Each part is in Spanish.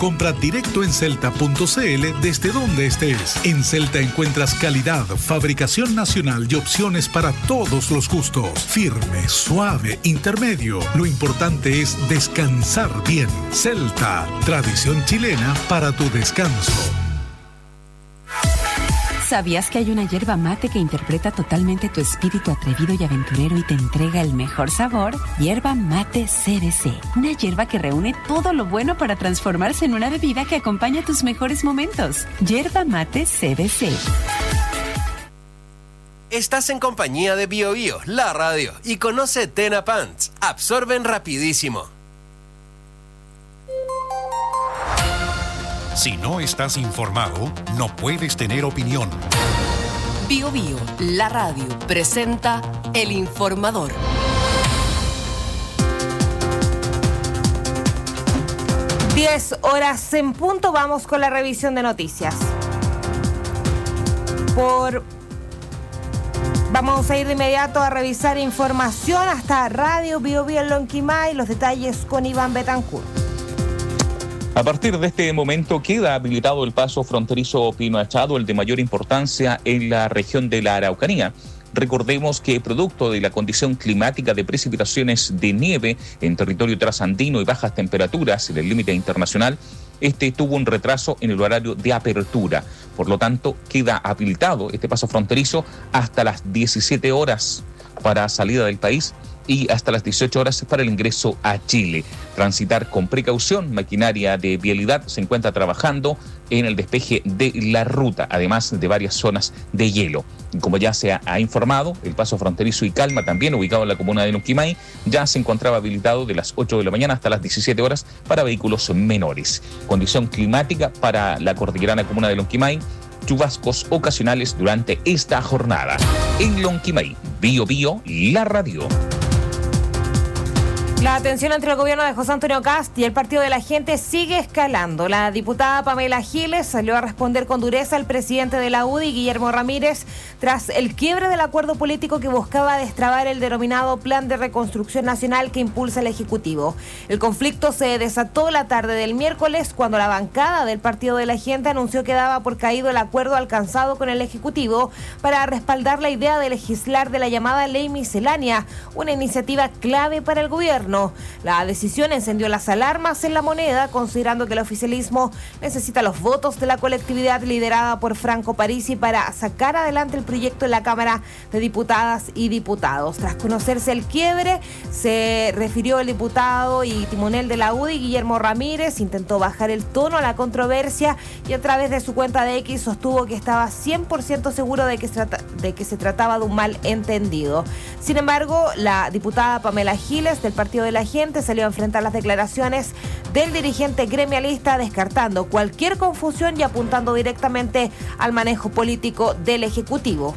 compra directo en celta.cl desde donde estés. En Celta encuentras calidad, fabricación nacional y opciones para todos los gustos. Firme, suave, intermedio. Lo importante es descansar bien. Celta, tradición chilena para tu descanso. ¿Sabías que hay una yerba mate que interpreta totalmente tu espíritu atrevido y aventurero y te entrega el mejor sabor? Yerba Mate CBC. Una yerba que reúne todo lo bueno para transformarse en una bebida que acompaña tus mejores momentos. Yerba Mate CBC. Estás en compañía de Bio Bio, la radio, y conoce Tena Pants. Absorben rapidísimo. Si no estás informado, no puedes tener opinión. Bio Bio, la radio, presenta El Informador. Diez horas en punto, vamos con la revisión de noticias. Vamos a ir de inmediato a revisar información hasta Radio Bio Bio en Lonquimay, los detalles con Iván Betancourt. A partir de este momento queda habilitado el paso fronterizo Pino Achado, el de mayor importancia en la región de la Araucanía. Recordemos que producto de la condición climática de precipitaciones de nieve en territorio trasandino y bajas temperaturas en el límite internacional, tuvo un retraso en el horario de apertura. Por lo tanto, queda habilitado este paso fronterizo hasta las 17 horas para salida del país y hasta las 18 horas para el ingreso a Chile. Transitar con precaución. Maquinaria de vialidad se encuentra trabajando en el despeje de la ruta, además de varias zonas de hielo. Y como ya se ha informado, el paso fronterizo y Calma, también ubicado en la comuna de Lonquimay, ya se encontraba habilitado de las 8 de la mañana hasta las 17 horas para vehículos menores. Condición climática para la cordillerana comuna de Lonquimay: chubascos ocasionales durante esta jornada. En Lonquimay, Bio Bio, la radio. La tensión entre el gobierno de José Antonio Kast y el Partido de la Gente sigue escalando. La diputada Pamela Giles salió a responder con dureza al presidente de la UDI, Guillermo Ramírez, tras el quiebre del acuerdo político que buscaba destrabar el denominado Plan de Reconstrucción Nacional que impulsa el Ejecutivo. El conflicto se desató la tarde del miércoles cuando la bancada del Partido de la Gente anunció que daba por caído el acuerdo alcanzado con el Ejecutivo para respaldar la idea de legislar de la llamada Ley Miscelánea, una iniciativa clave para el gobierno. La decisión encendió las alarmas en La Moneda, considerando que el oficialismo necesita los votos de la colectividad liderada por Franco Parisi para sacar adelante el proyecto en la Cámara de Diputadas y Diputados. Tras conocerse el quiebre, se refirió el diputado y timonel de la UDI, Guillermo Ramírez, intentó bajar el tono a la controversia y a través de su cuenta de X sostuvo que estaba 100% seguro de que se trataba de un malentendido. Sin embargo, la diputada Pamela Giles del Partido de la Gente salió a enfrentar las declaraciones del dirigente gremialista, descartando cualquier confusión y apuntando directamente al manejo político del Ejecutivo.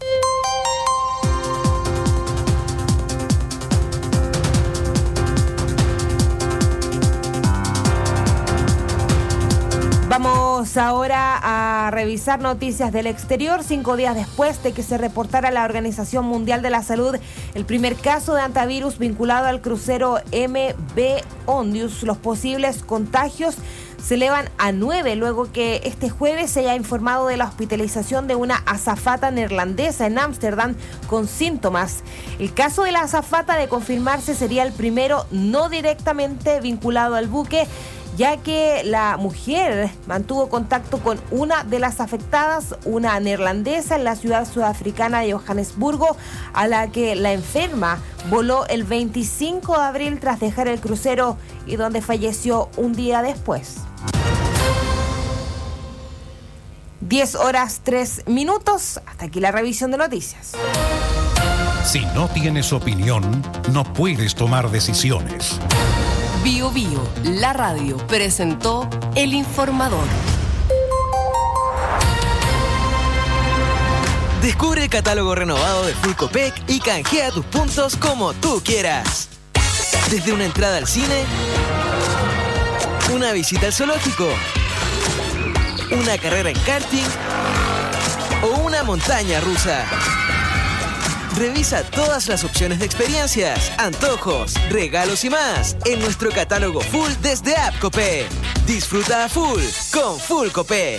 Vamos ahora a revisar noticias del exterior. 5 días después de que se reportara a la Organización Mundial de la Salud el primer caso de hantavirus vinculado al crucero MV Ondius, los posibles contagios se elevan a 9 luego que este jueves se haya informado de la hospitalización de una azafata neerlandesa en Ámsterdam con síntomas. El caso de la azafata, de confirmarse, sería el primero no directamente vinculado al buque, ya que la mujer mantuvo contacto con una de las afectadas, una neerlandesa, en la ciudad sudafricana de Johannesburgo, a la que la enferma voló el 25 de abril tras dejar el crucero y donde falleció un día después. 10 horas 3 minutos. Hasta aquí la revisión de noticias. Si no tienes opinión, no puedes tomar decisiones. Bio Bio, la radio, presentó El Informador. Descubre el catálogo renovado de Full Copec y canjea tus puntos como tú quieras. Desde una entrada al cine, una visita al zoológico, una carrera en karting o una montaña rusa. Revisa todas las opciones de experiencias, antojos, regalos y más en nuestro catálogo full desde App Copec. Disfruta a full con Full Copec.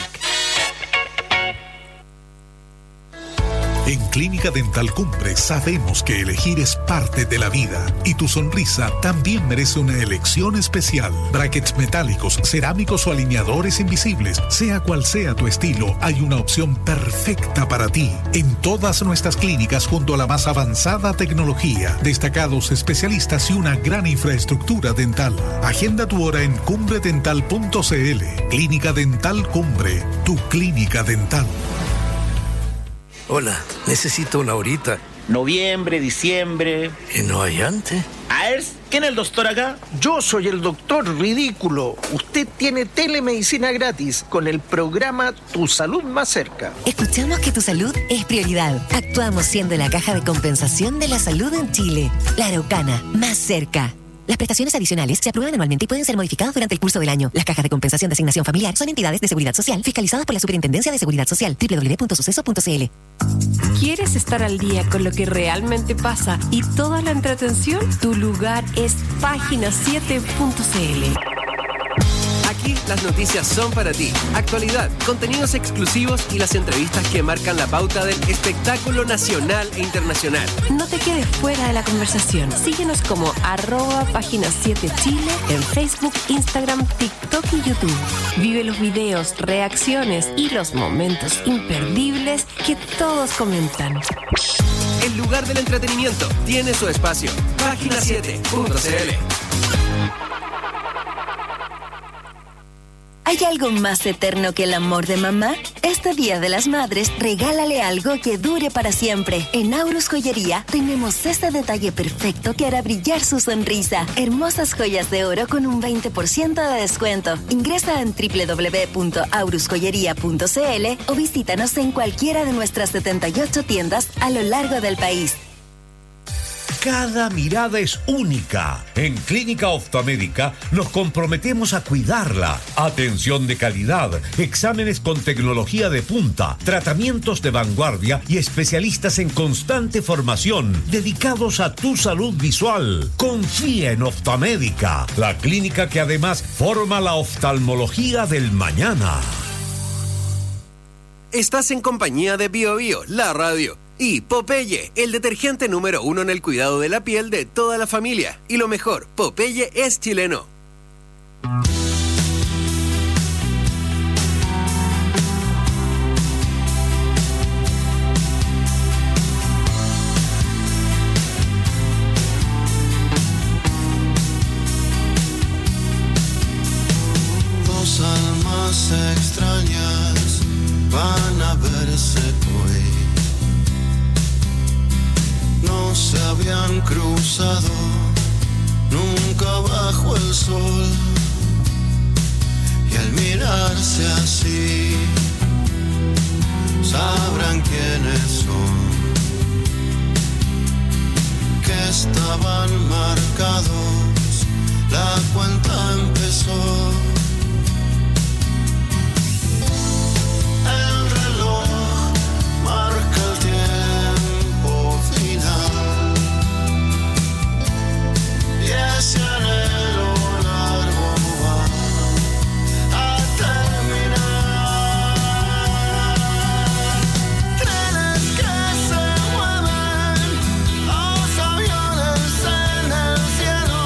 En Clínica Dental Cumbre sabemos que elegir es parte de la vida y tu sonrisa también merece una elección especial. Brackets metálicos, cerámicos o alineadores invisibles, sea cual sea tu estilo, hay una opción perfecta para ti. En todas nuestras clínicas, junto a la más avanzada tecnología, destacados especialistas y una gran infraestructura dental. Agenda tu hora en cumbredental.cl. Clínica Dental Cumbre, tu clínica dental. Hola, necesito una horita. Noviembre, diciembre. ¿Y no hay antes? A ver, ¿quién es el doctor acá? Yo soy el doctor Ridículo. Usted tiene telemedicina gratis con el programa Tu Salud Más Cerca. Escuchamos que tu salud es prioridad. Actuamos siendo la caja de compensación de la salud en Chile. La Araucana, más cerca. Las prestaciones adicionales se aprueban anualmente y pueden ser modificadas durante el curso del año. Las cajas de compensación de asignación familiar son entidades de seguridad social fiscalizadas por la Superintendencia de Seguridad Social. www.suceso.cl. ¿Quieres estar al día con lo que realmente pasa y toda la entretención? Tu lugar es página7.cl. Aquí las noticias son para ti. Actualidad, contenidos exclusivos y las entrevistas que marcan la pauta del espectáculo nacional e internacional. No te quedes fuera de la conversación. Síguenos como @página7chile en Facebook, Instagram, TikTok y YouTube. Vive los videos, reacciones y los momentos imperdibles que todos comentan. El lugar del entretenimiento tiene su espacio. Página7.cl. ¿Hay algo más eterno que el amor de mamá? Este Día de las Madres, regálale algo que dure para siempre. En Aurus Joyería tenemos ese detalle perfecto que hará brillar su sonrisa. Hermosas joyas de oro con un 20% de descuento. Ingresa en www.aurusjoyería.cl o visítanos en cualquiera de nuestras 78 tiendas a lo largo del país. Cada mirada es única. En Clínica Optomédica nos comprometemos a cuidarla. Atención de calidad, exámenes con tecnología de punta, tratamientos de vanguardia y especialistas en constante formación dedicados a tu salud visual. Confía en Optomédica, la clínica que además forma la oftalmología del mañana. Estás en compañía de BioBio, la radio. Y Popeye, el detergente número 1 en el cuidado de la piel de toda la familia. Y lo mejor, Popeye es chileno. Dos almas extrañas van a verse hoy. No se habían cruzado nunca bajo el sol, y al mirarse así sabrán quiénes son, que estaban marcados, la cuenta empezó. El reloj marca el tiempo final y ese anhelo largo va a terminar. Trenes que se mueven, los aviones en el cielo,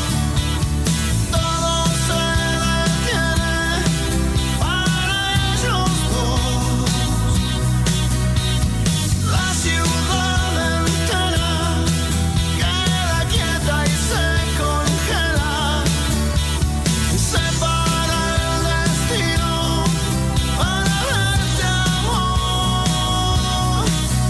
todo se detiene para ellos dos. La ciudad entera queda quieta y se congela, separa el destino para verte amor.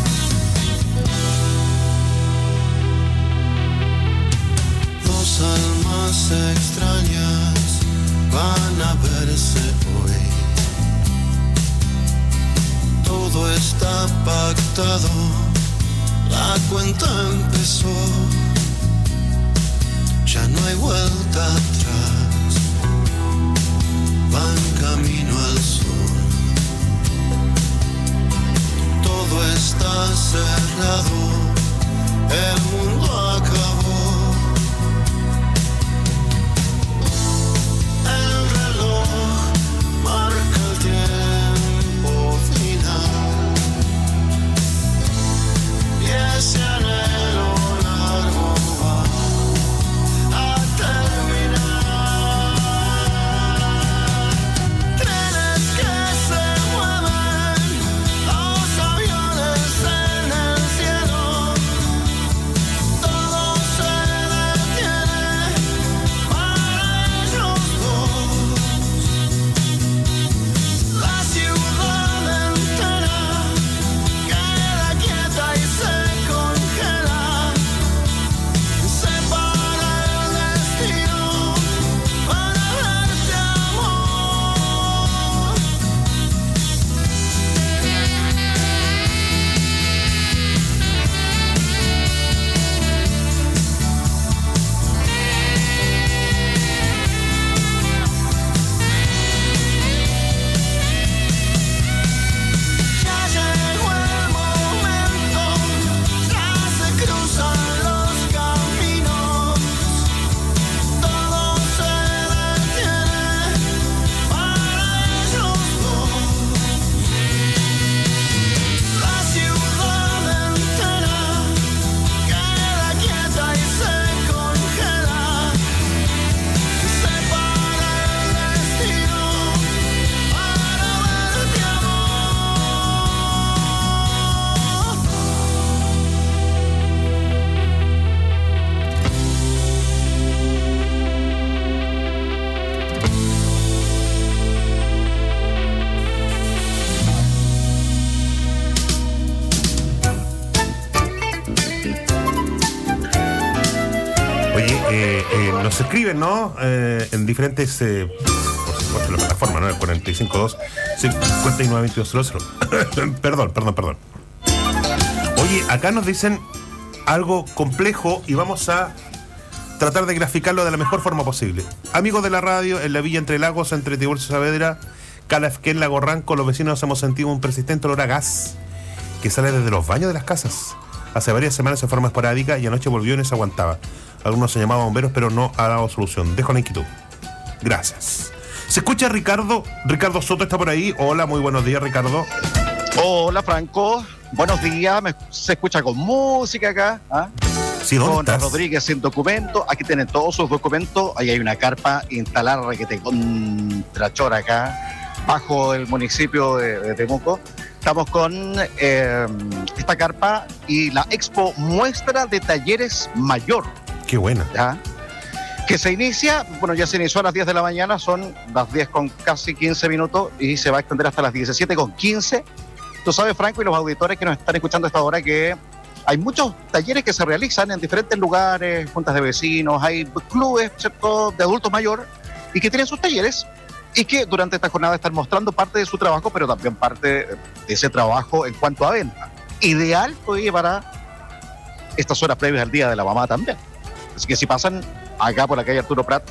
Dos almas extrañas van a verse hoy. Todo está pactado, la cuenta empezó, ya no hay vuelta atrás, van camino al sur. Todo está cerrado, el mundo acabó. El reloj Nos escriben, ¿no? En diferentes, por supuesto, la plataforma, ¿no? El 452-592200. Perdón. Oye, acá nos dicen algo complejo y vamos a tratar de graficarlo de la mejor forma posible. Amigos de la radio, en la villa Entre Lagos, entre Tiburcio y Saavedra, Calafquén, Lago Ranco, los vecinos hemos sentido un persistente olor a gas que sale desde los baños de las casas. Hace varias semanas de forma esporádica y anoche volvió y no se aguantaba. Algunos se llamaban bomberos, pero no ha dado solución. Dejo la inquietud. Gracias. ¿Se escucha Ricardo? Ricardo Soto está por ahí. Hola, muy buenos días, Ricardo. Hola, Franco. Buenos días. Se escucha con música acá. ¿Ah? Sí, ¿dónde con estás? Rodríguez sin documento. Aquí tienen todos sus documentos. Ahí hay una carpa instalada que te contrachora acá, bajo el municipio de Temuco. Estamos con esta carpa y la Expo Muestra de Talleres Mayor. Qué buena. ¿Ya? Que se inicia, bueno, ya se inició a las 10 de la mañana, son las 10 con casi 15 minutos y se va a extender hasta las 17 con 15. Tú sabes, Franco, y los auditores que nos están escuchando a esta hora, que hay muchos talleres que se realizan en diferentes lugares, juntas de vecinos, hay clubes, ¿cierto?, de adultos mayores y que tienen sus talleres y que durante esta jornada están mostrando parte de su trabajo, pero también parte de ese trabajo en cuanto a venta. Ideal todavía para estas horas previas al Día de la Mamá también. Así que si pasan acá por la calle Arturo Prat,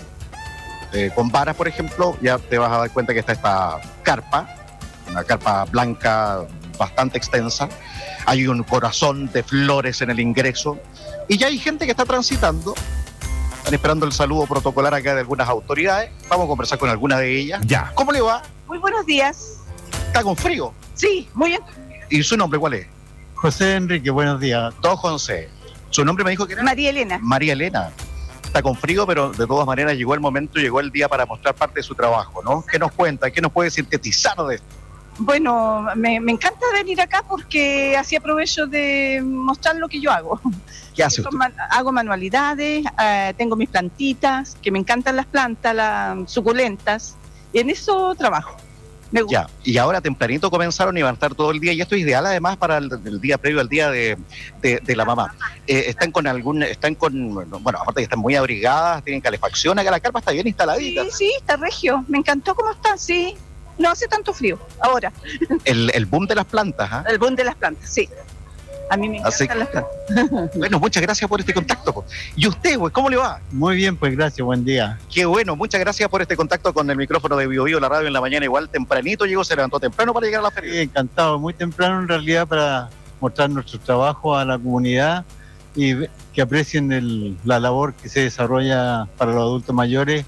con varas, por ejemplo, ya te vas a dar cuenta que está esta carpa, una carpa blanca bastante extensa. Hay un corazón de flores en el ingreso y ya hay gente que está transitando. Están esperando el saludo protocolar acá de algunas autoridades. Vamos a conversar con algunas de ellas. Ya. ¿Cómo le va? Muy buenos días. ¿Está con frío? Sí, muy bien. ¿Y su nombre cuál es? José Enrique, buenos días. Don José. ¿Su nombre me dijo que era? María Elena. María Elena. Está con frío, pero de todas maneras llegó el momento, llegó el día para mostrar parte de su trabajo, ¿no? ¿Qué nos cuenta? ¿Qué nos puede sintetizar de esto? Bueno, me encanta venir acá porque así aprovecho de mostrar lo que yo hago. ¿Qué hace usted? Hago manualidades, tengo mis plantitas, que me encantan las plantas, las suculentas, y en eso trabajo. Me gusta. Ya, y ahora tempranito comenzaron y van a estar todo el día, y esto es ideal además para el día previo al día de la mamá. Están con, bueno, aparte que están muy abrigadas, tienen calefacción, acá la carpa está bien instaladita. Sí, está regio, me encantó cómo está, sí. No hace tanto frío, ahora. El boom de las plantas, ¿ah? El boom de las plantas, sí. A mí me encantan las plantas. Bueno, muchas gracias por este contacto. ¿Y usted, pues, cómo le va? Muy bien, pues gracias, buen día. Qué bueno, muchas gracias por este contacto con el micrófono de Bio Bio, la radio en la mañana. Igual tempranito llegó, se levantó temprano para llegar a la feria. Sí, encantado, muy temprano en realidad para mostrar nuestro trabajo a la comunidad y que aprecien la labor que se desarrolla para los adultos mayores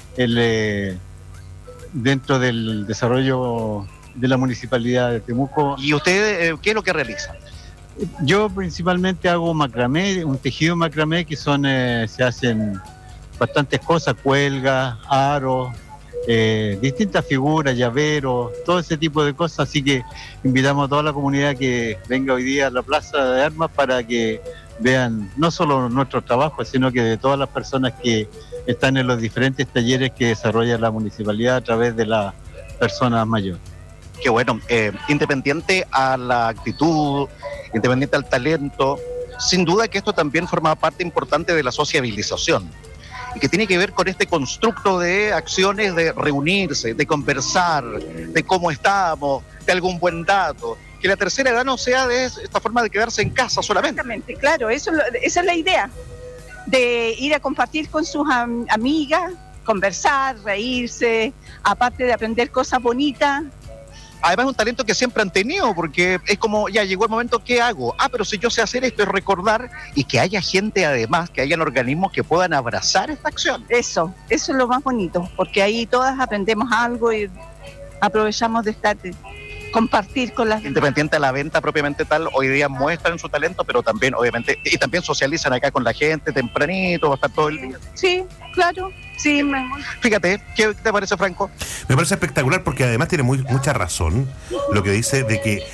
dentro del desarrollo de la municipalidad de Temuco. ¿Y usted qué es lo que realiza? Yo principalmente hago macramé, un tejido macramé que se hacen bastantes cosas, cuelgas, aros, distintas figuras, llaveros, todo ese tipo de cosas, así que invitamos a toda la comunidad que venga hoy día a la Plaza de Armas para que vean no solo nuestros trabajos, sino que de todas las personas que están en los diferentes talleres que desarrolla la municipalidad a través de las personas mayores. Qué bueno, independiente a la actitud, independiente al talento, sin duda que esto también forma parte importante de la sociabilización y que tiene que ver con este constructo de acciones de reunirse, de conversar, de cómo estamos, de algún buen dato, que la tercera edad no sea de esta forma de quedarse en casa solamente. Exactamente, claro, esa es la idea, de ir a compartir con sus amigas, conversar, reírse, aparte de aprender cosas bonitas. Además es un talento que siempre han tenido, porque es como, ya llegó el momento, ¿qué hago? Pero si yo sé hacer esto, es recordar, y que haya gente además, que hayan organismos que puedan abrazar esta acción. Eso es lo más bonito, porque ahí todas aprendemos algo y aprovechamos de compartir con las... Independiente a la venta propiamente tal, hoy día muestran su talento, pero también, obviamente, y también socializan acá con la gente tempranito, va a estar todo el día. Sí, claro. Sí, fíjate, ¿qué te parece, Franco? Me parece espectacular porque además tiene mucha razón lo que dice de que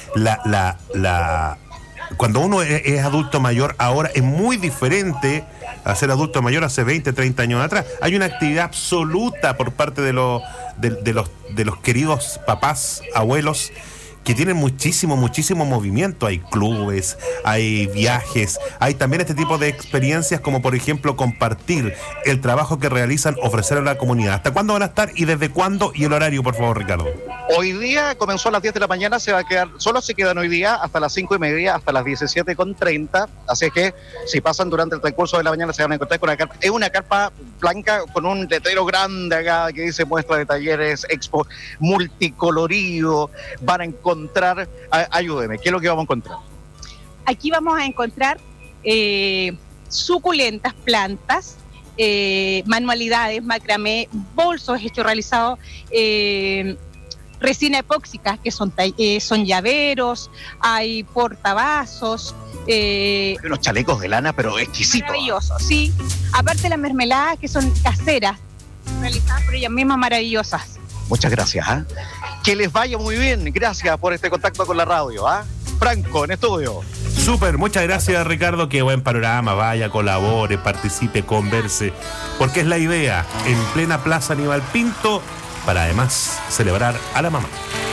cuando uno es adulto mayor ahora es muy diferente a ser adulto mayor hace 20, 30 años atrás. Hay una actividad absoluta por parte de los queridos papás, abuelos, que tienen muchísimo movimiento. Hay clubes, hay viajes, hay también este tipo de experiencias como por ejemplo compartir el trabajo que realizan, ofrecer a la comunidad. ¿Hasta cuándo van a estar y desde cuándo? Y el horario, por favor, Ricardo. Hoy día comenzó a las 10 de la mañana, solo se quedan hoy día hasta las 5:30, hasta las 17:30, así que si pasan durante el transcurso de la mañana se van a encontrar con una carpa. Es una carpa blanca con un letrero grande acá que dice muestra de talleres, expo, multicolorido. Van a encontrar, ayúdeme, ¿qué es lo que vamos a encontrar? Aquí vamos a encontrar suculentas plantas, manualidades, macramé, bolsos hechos realizados, resina epóxica, que son llaveros, hay portavasos. Unos chalecos de lana, pero exquisitos. Maravillosos, sí. Aparte las mermeladas, que son caseras, realizadas por ellas mismas, maravillosas. Muchas gracias. Que les vaya muy bien. Gracias por este contacto con la radio. Franco, en estudio. Súper, muchas gracias, Ricardo. Qué buen panorama. Vaya, colabore, participe, converse. Porque es la idea, en plena Plaza Aníbal Pinto, para además celebrar a la mamá.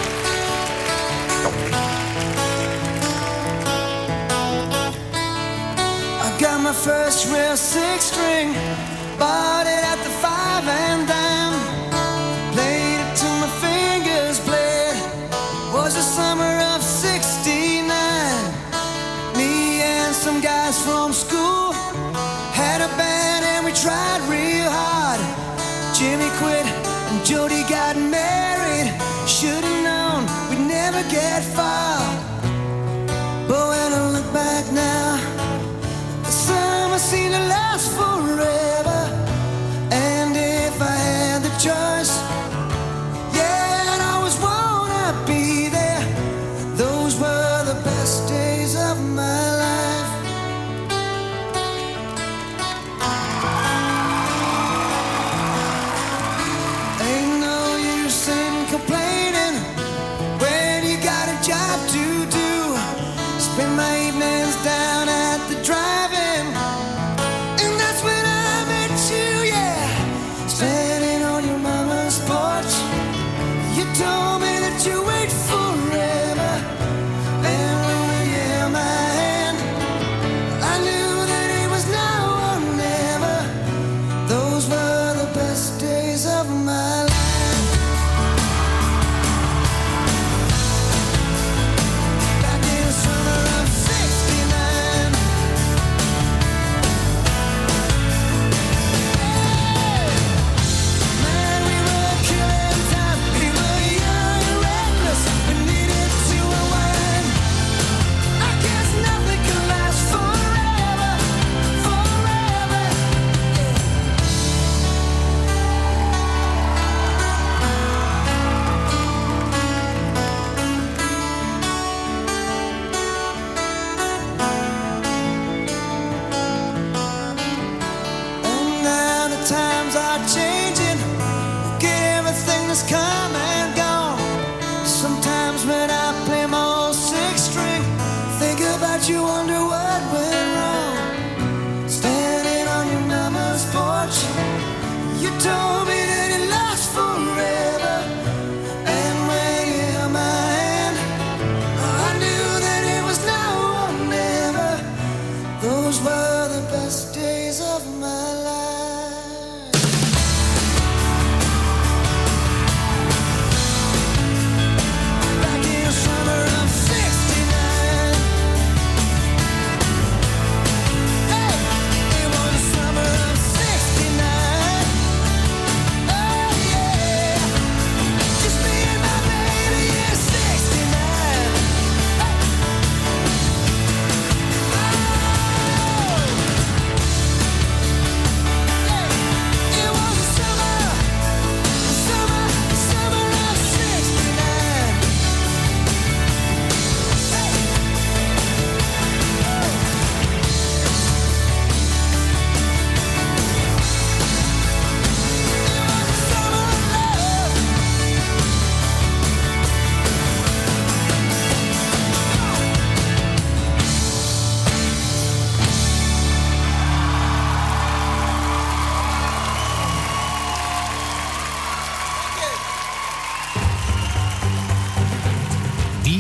I got my first real 6-string, bought it at the 5 and dime, played it till my fingers bled. Was the summer of '69. Me and some guys from school had a band and we tried real hard. Jimmy quit and Jody got married. Should've known we'd never get far. But when I look back now, the summer seemed to last forever. And if I had the choice, yeah, I'd always wanna be there. Those were the best days of my life. Ain't no use in complaining when you got a job to do. Spend my evenings down at the drive-in, and that's when I met you, yeah. Standing on your mama's porch, you told me that you wait forever. And when you held my hand, I knew that it was now or never. Those were the best days of my life. Back in the summer of '69. Man, we were killing time. We were young and reckless. We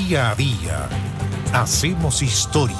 Día a día hacemos historia.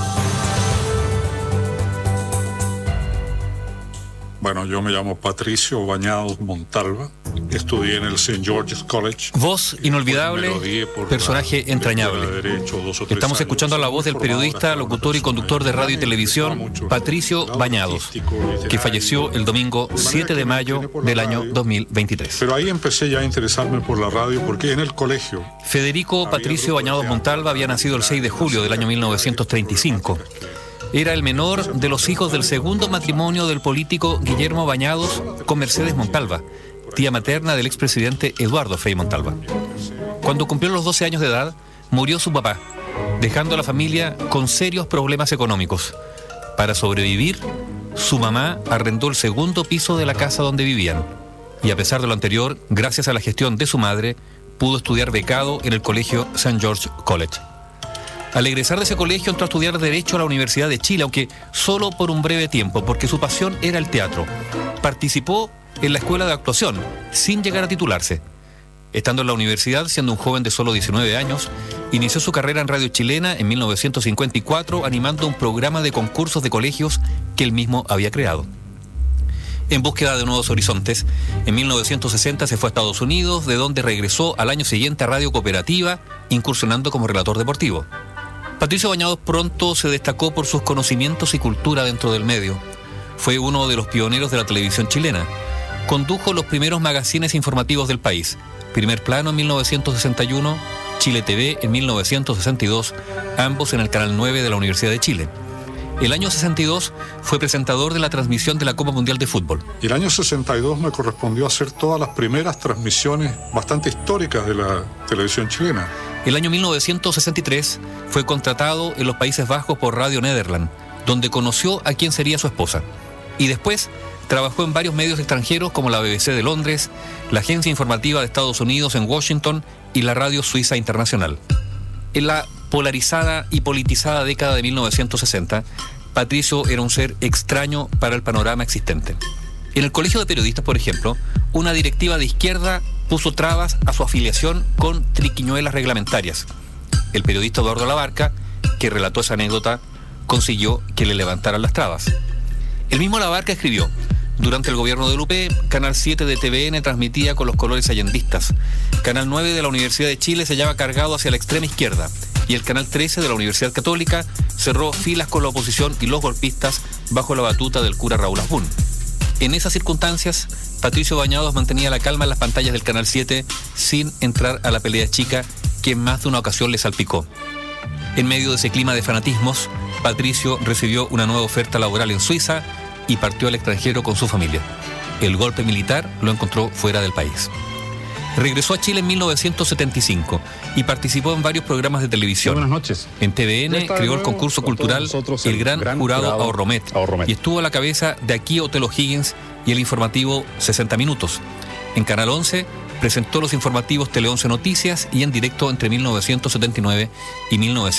Bueno, yo me llamo Patricio Bañados Montalva, estudié en el St. George's College. Voz inolvidable, personaje entrañable. Estamos escuchando la voz del periodista, locutor y conductor de radio y televisión, Patricio Bañados, que falleció el domingo 7 de mayo del año 2023. Pero ahí empecé ya a interesarme por la radio porque en el colegio... Federico Patricio Bañados Montalva había nacido el 6 de julio del año 1935. Era el menor de los hijos del segundo matrimonio del político Guillermo Bañados con Mercedes Montalva, tía materna del expresidente Eduardo Frei Montalva. Cuando cumplió los 12 años de edad, murió su papá, dejando a la familia con serios problemas económicos. Para sobrevivir, su mamá arrendó el segundo piso de la casa donde vivían. Y a pesar de lo anterior, gracias a la gestión de su madre, pudo estudiar becado en el colegio St. George's College. Al egresar de ese colegio entró a estudiar Derecho a la Universidad de Chile, aunque solo por un breve tiempo, porque su pasión era el teatro. Participó en la escuela de actuación, sin llegar a titularse. Estando en la universidad, siendo un joven de solo 19 años, inició su carrera en radio chilena en 1954, animando un programa de concursos de colegios que él mismo había creado. En búsqueda de nuevos horizontes, en 1960 se fue a Estados Unidos, de donde regresó al año siguiente a Radio Cooperativa, incursionando como relator deportivo. Patricio Bañados pronto se destacó por sus conocimientos y cultura dentro del medio. Fue uno de los pioneros de la televisión chilena. Condujo los primeros magazines informativos del país. Primer Plano en 1961, Chile TV en 1962, ambos en el Canal 9 de la Universidad de Chile. El año 62 fue presentador de la transmisión de la Copa Mundial de Fútbol. Y el año 62 me correspondió hacer todas las primeras transmisiones bastante históricas de la televisión chilena. El año 1963 fue contratado en los Países Bajos por Radio Nederland, donde conoció a quien sería su esposa. Y después trabajó en varios medios extranjeros como la BBC de Londres, la Agencia Informativa de Estados Unidos en Washington y la Radio Suiza Internacional. En la polarizada y politizada década de 1960, Patricio era un ser extraño para el panorama existente. En el Colegio de Periodistas, por ejemplo, una directiva de izquierda puso trabas a su afiliación con triquiñuelas reglamentarias. El periodista Eduardo Labarca, que relató esa anécdota, consiguió que le levantaran las trabas. El mismo Labarca escribió: durante el gobierno del UP, Canal 7 de TVN transmitía con los colores allendistas. Canal 9 de la Universidad de Chile se hallaba cargado hacia la extrema izquierda. Y el Canal 13 de la Universidad Católica cerró filas con la oposición y los golpistas bajo la batuta del cura Raúl Asbun. En esas circunstancias, Patricio Bañados mantenía la calma en las pantallas del Canal 7 sin entrar a la pelea chica que en más de una ocasión le salpicó. En medio de ese clima de fanatismos, Patricio recibió una nueva oferta laboral en Suiza y partió al extranjero con su familia. El golpe militar lo encontró fuera del país. Regresó a Chile en 1975 y participó en varios programas de televisión. Buenas noches. En TVN creó el concurso cultural El Gran Jurado Ahorromet y estuvo a la cabeza de Aquí Otelo Higgins y el informativo 60 Minutos. En Canal 11 presentó los informativos Tele 11 Noticias y En Directo entre 1979 y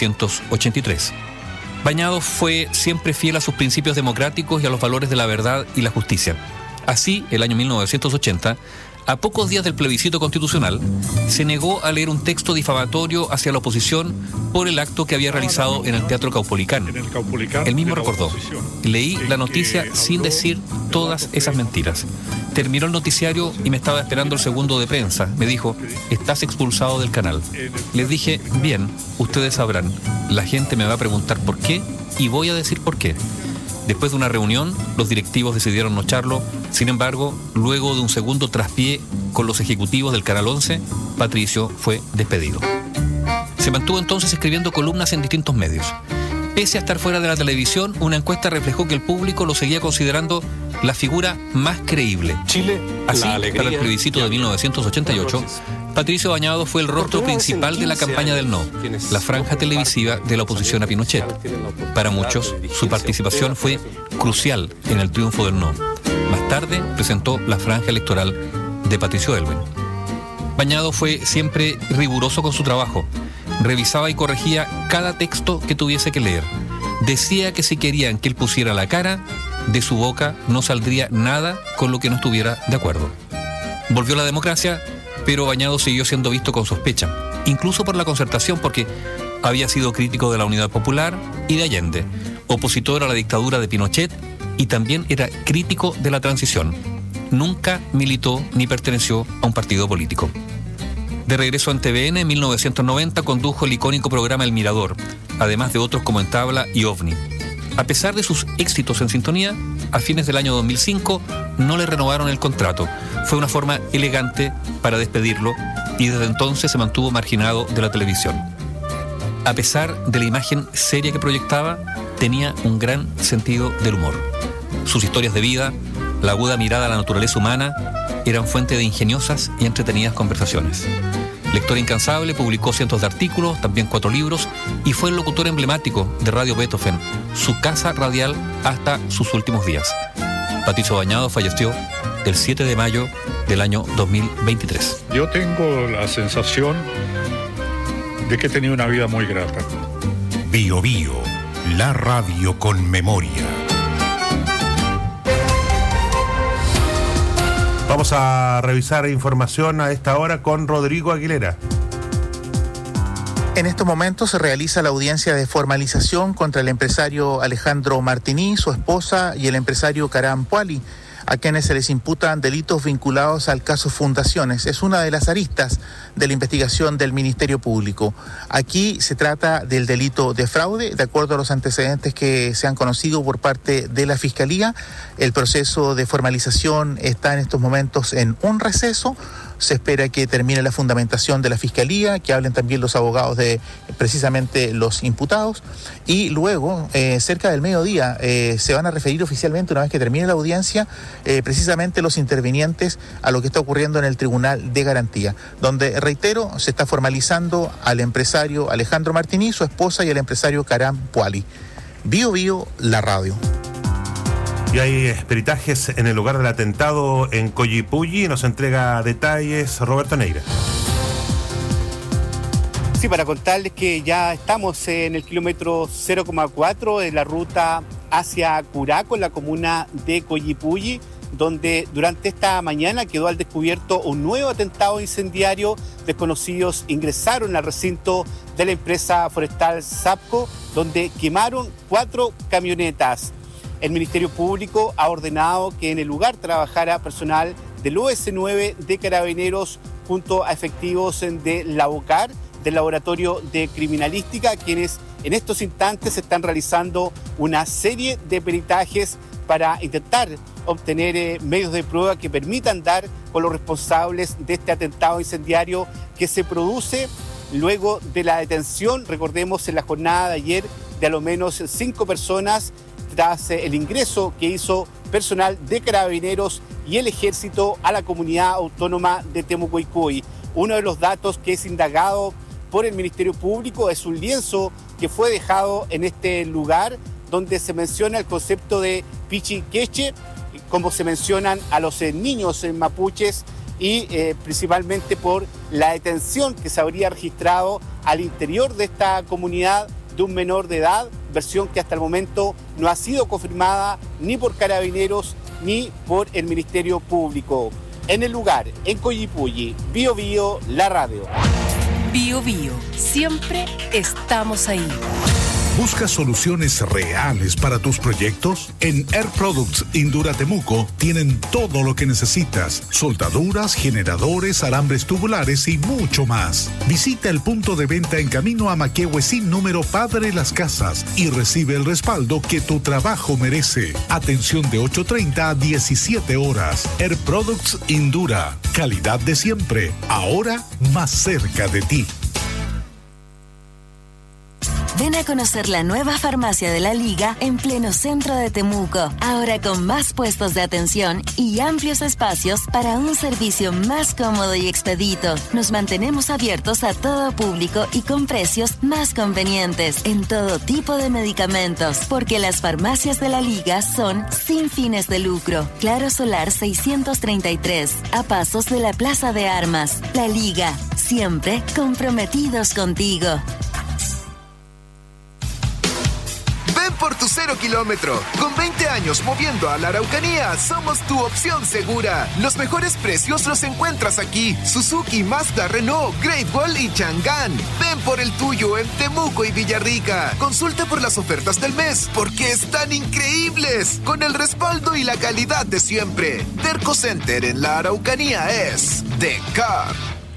1983. Bañados fue siempre fiel a sus principios democráticos y a los valores de la verdad y la justicia. Así, el año 1980, a pocos días del plebiscito constitucional, se negó a leer un texto difamatorio hacia la oposición por el acto que había realizado en el Teatro Caupolicán. Él mismo recordó: leí la noticia sin decir todas esas mentiras. Terminó el noticiario y me estaba esperando el segundo de prensa. Me dijo: estás expulsado del canal. Les dije: bien, ustedes sabrán. La gente me va a preguntar por qué y voy a decir por qué. Después de una reunión, los directivos decidieron no echarlo. Sin embargo, luego de un segundo traspié con los ejecutivos del Canal 11, Patricio fue despedido. Se mantuvo entonces escribiendo columnas en distintos medios. Pese a estar fuera de la televisión, una encuesta reflejó que el público lo seguía considerando la figura más creíble. Chile, así, para el plebiscito de 1988, Patricio Bañados fue el rostro principal de la campaña del no, la franja televisiva de la oposición a Pinochet. Para muchos, su participación fue crucial en el triunfo del no. Más tarde presentó la franja electoral de Patricio Aylwin. Bañados fue siempre riguroso con su trabajo. Revisaba y corregía cada texto que tuviese que leer. Decía que si querían que él pusiera la cara, de su boca no saldría nada con lo que no estuviera de acuerdo. Volvió la democracia pero Bañados siguió siendo visto con sospecha, incluso por la Concertación, porque había sido crítico de la Unidad Popular y de Allende, opositor a la dictadura de Pinochet y también era crítico de la transición. Nunca militó ni perteneció a un partido político. De regreso en TVN, en 1990 condujo el icónico programa El Mirador, además de otros como En Tabla y OVNI. A pesar de sus éxitos en sintonía, a fines del año 2005 no le renovaron el contrato. Fue una forma elegante para despedirlo y desde entonces se mantuvo marginado de la televisión. A pesar de la imagen seria que proyectaba, tenía un gran sentido del humor. Sus historias de vida, la aguda mirada a la naturaleza humana, eran fuente de ingeniosas y entretenidas conversaciones. Lector incansable, publicó cientos de artículos, también 4 libros, y fue el locutor emblemático de Radio Beethoven, su casa radial hasta sus últimos días. Patricio Bañados falleció el 7 de mayo del año 2023. Yo tengo la sensación de que he tenido una vida muy grata. Bio Bio, la radio con memoria. Vamos a revisar información a esta hora con Rodrigo Aguilera. En estos momentos se realiza la audiencia de formalización contra el empresario Alejandro Martini, su esposa y el empresario Karam Puali, a quienes se les imputan delitos vinculados al caso Fundaciones. Es una de las aristas de la investigación del Ministerio Público. Aquí se trata del delito de fraude, de acuerdo a los antecedentes que se han conocido por parte de la Fiscalía. El proceso de formalización está en estos momentos en un receso. Se espera que termine la fundamentación de la Fiscalía, que hablen también los abogados de precisamente los imputados, y luego, cerca del mediodía, se van a referir oficialmente, una vez que termine la audiencia, precisamente los intervinientes a lo que está ocurriendo en el Tribunal de Garantía, donde, reitero, se está formalizando al empresario Alejandro Martini, su esposa y el empresario Karam Puali. Bio Bio, la radio. Y hay peritajes en el lugar del atentado en Collipulli. Nos entrega detalles Roberto Neira. Sí, para contarles que ya estamos en el kilómetro 0,4 de la ruta hacia Curaco, en la comuna de Collipulli, donde durante esta mañana quedó al descubierto un nuevo atentado incendiario. Desconocidos ingresaron al recinto de la empresa forestal SAPCO, donde quemaron 4 camionetas. El Ministerio Público ha ordenado que en el lugar trabajara personal del OS9 de Carabineros junto a efectivos de la OCAR, del Laboratorio de Criminalística, quienes en estos instantes están realizando una serie de peritajes para intentar obtener medios de prueba que permitan dar con los responsables de este atentado incendiario que se produce luego de la detención, recordemos, en la jornada de ayer, de a lo menos 5 personas tras el ingreso que hizo personal de Carabineros y el Ejército a la comunidad autónoma de Temuco y Coy. Uno de los datos que es indagado por el Ministerio Público es un lienzo que fue dejado en este lugar, donde se menciona el concepto de pichiqueche, como se mencionan a los niños mapuches, y principalmente por la detención que se habría registrado al interior de esta comunidad de un menor de edad, versión que hasta el momento no ha sido confirmada ni por Carabineros ni por el Ministerio Público. En el lugar, en Collipulli, Bio Bio, la radio. Bio Bio, siempre estamos ahí. ¿Buscas soluciones reales para tus proyectos? En Air Products Indura Temuco tienen todo lo que necesitas: soldaduras, generadores, alambres tubulares y mucho más. Visita el punto de venta en camino a Maquehuecí número Padre Las Casas y recibe el respaldo que tu trabajo merece. Atención de 8:30 a 17 horas. Air Products Indura, calidad de siempre, ahora más cerca de ti. Ven a conocer la nueva farmacia de la Liga en pleno centro de Temuco, ahora con más puestos de atención y amplios espacios para un servicio más cómodo y expedito. Nos mantenemos abiertos a todo público y con precios más convenientes en todo tipo de medicamentos, porque las farmacias de la Liga son sin fines de lucro. Claro Solar 633, a pasos de la Plaza de Armas. La Liga, siempre comprometidos contigo. Por tu 0 0 kilómetro. Con 20 años moviendo a la Araucanía, somos tu opción segura. Los mejores precios los encuentras aquí. Suzuki, Mazda, Renault, Great Wall y Chang'an. Ven por el tuyo en Temuco y Villarrica. Consulta por las ofertas del mes, porque están increíbles. Con el respaldo y la calidad de siempre. Terco Center en la Araucanía es The Car.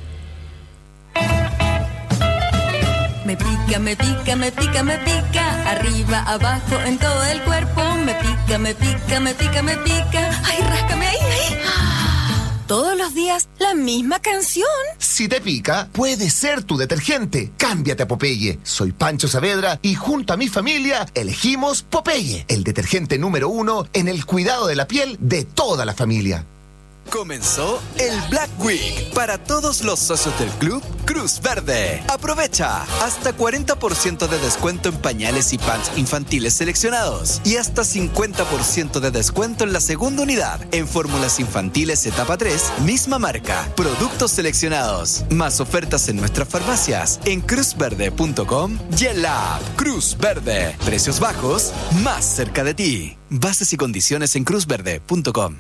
Me pica, me pica, me pica, me pica. Arriba, abajo, en todo el cuerpo. Me pica, me pica, me pica, me pica. Ay, ráscame ahí, ahí. Todos los días, la misma canción. Si te pica, puede ser tu detergente. Cámbiate a Popeye. Soy Pancho Saavedra y junto a mi familia elegimos Popeye, el detergente número 1 en el cuidado de la piel de toda la familia. Comenzó el Black Week para todos los socios del club Cruz Verde. Aprovecha hasta 40% de descuento en pañales y pants infantiles seleccionados y hasta 50% de descuento en la segunda unidad en fórmulas infantiles etapa 3, misma marca, productos seleccionados. Más ofertas en nuestras farmacias en cruzverde.com y en la app Cruz Verde. Precios bajos, más cerca de ti. Bases y condiciones en cruzverde.com.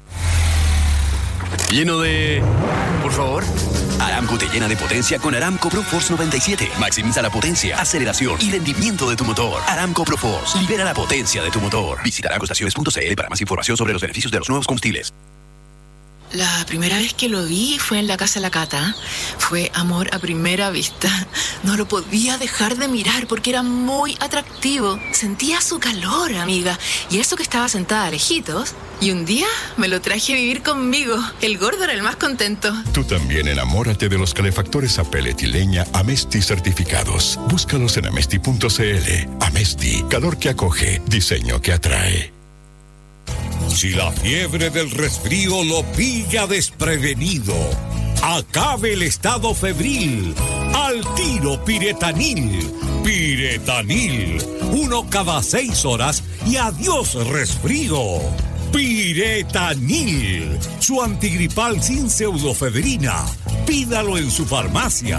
Lleno de... Por favor. Aramco te llena de potencia con Aramco ProForce 97. Maximiza la potencia, aceleración y rendimiento de tu motor. Aramco ProForce. Libera la potencia de tu motor. Visita aramcoestaciones.cl para más información sobre los beneficios de los nuevos combustibles. La primera vez que lo vi fue en la casa de la Cata. Fue amor a primera vista. No lo podía dejar de mirar porque era muy atractivo. Sentía su calor, amiga. Y eso que estaba sentada lejitos. Y un día me lo traje a vivir conmigo. El gordo era el más contento. Tú también enamórate de los calefactores a pellet y leña Amesti certificados. Búscalos en amesti.cl. Amesti, calor que acoge, diseño que atrae. Si la fiebre del resfrío lo pilla desprevenido, acabe el estado febril. Al tiro Piretanil. Piretanil. 1 cada 6 horas y adiós resfrío. Piretanil. Su antigripal sin pseudofedrina. Pídalo en su farmacia.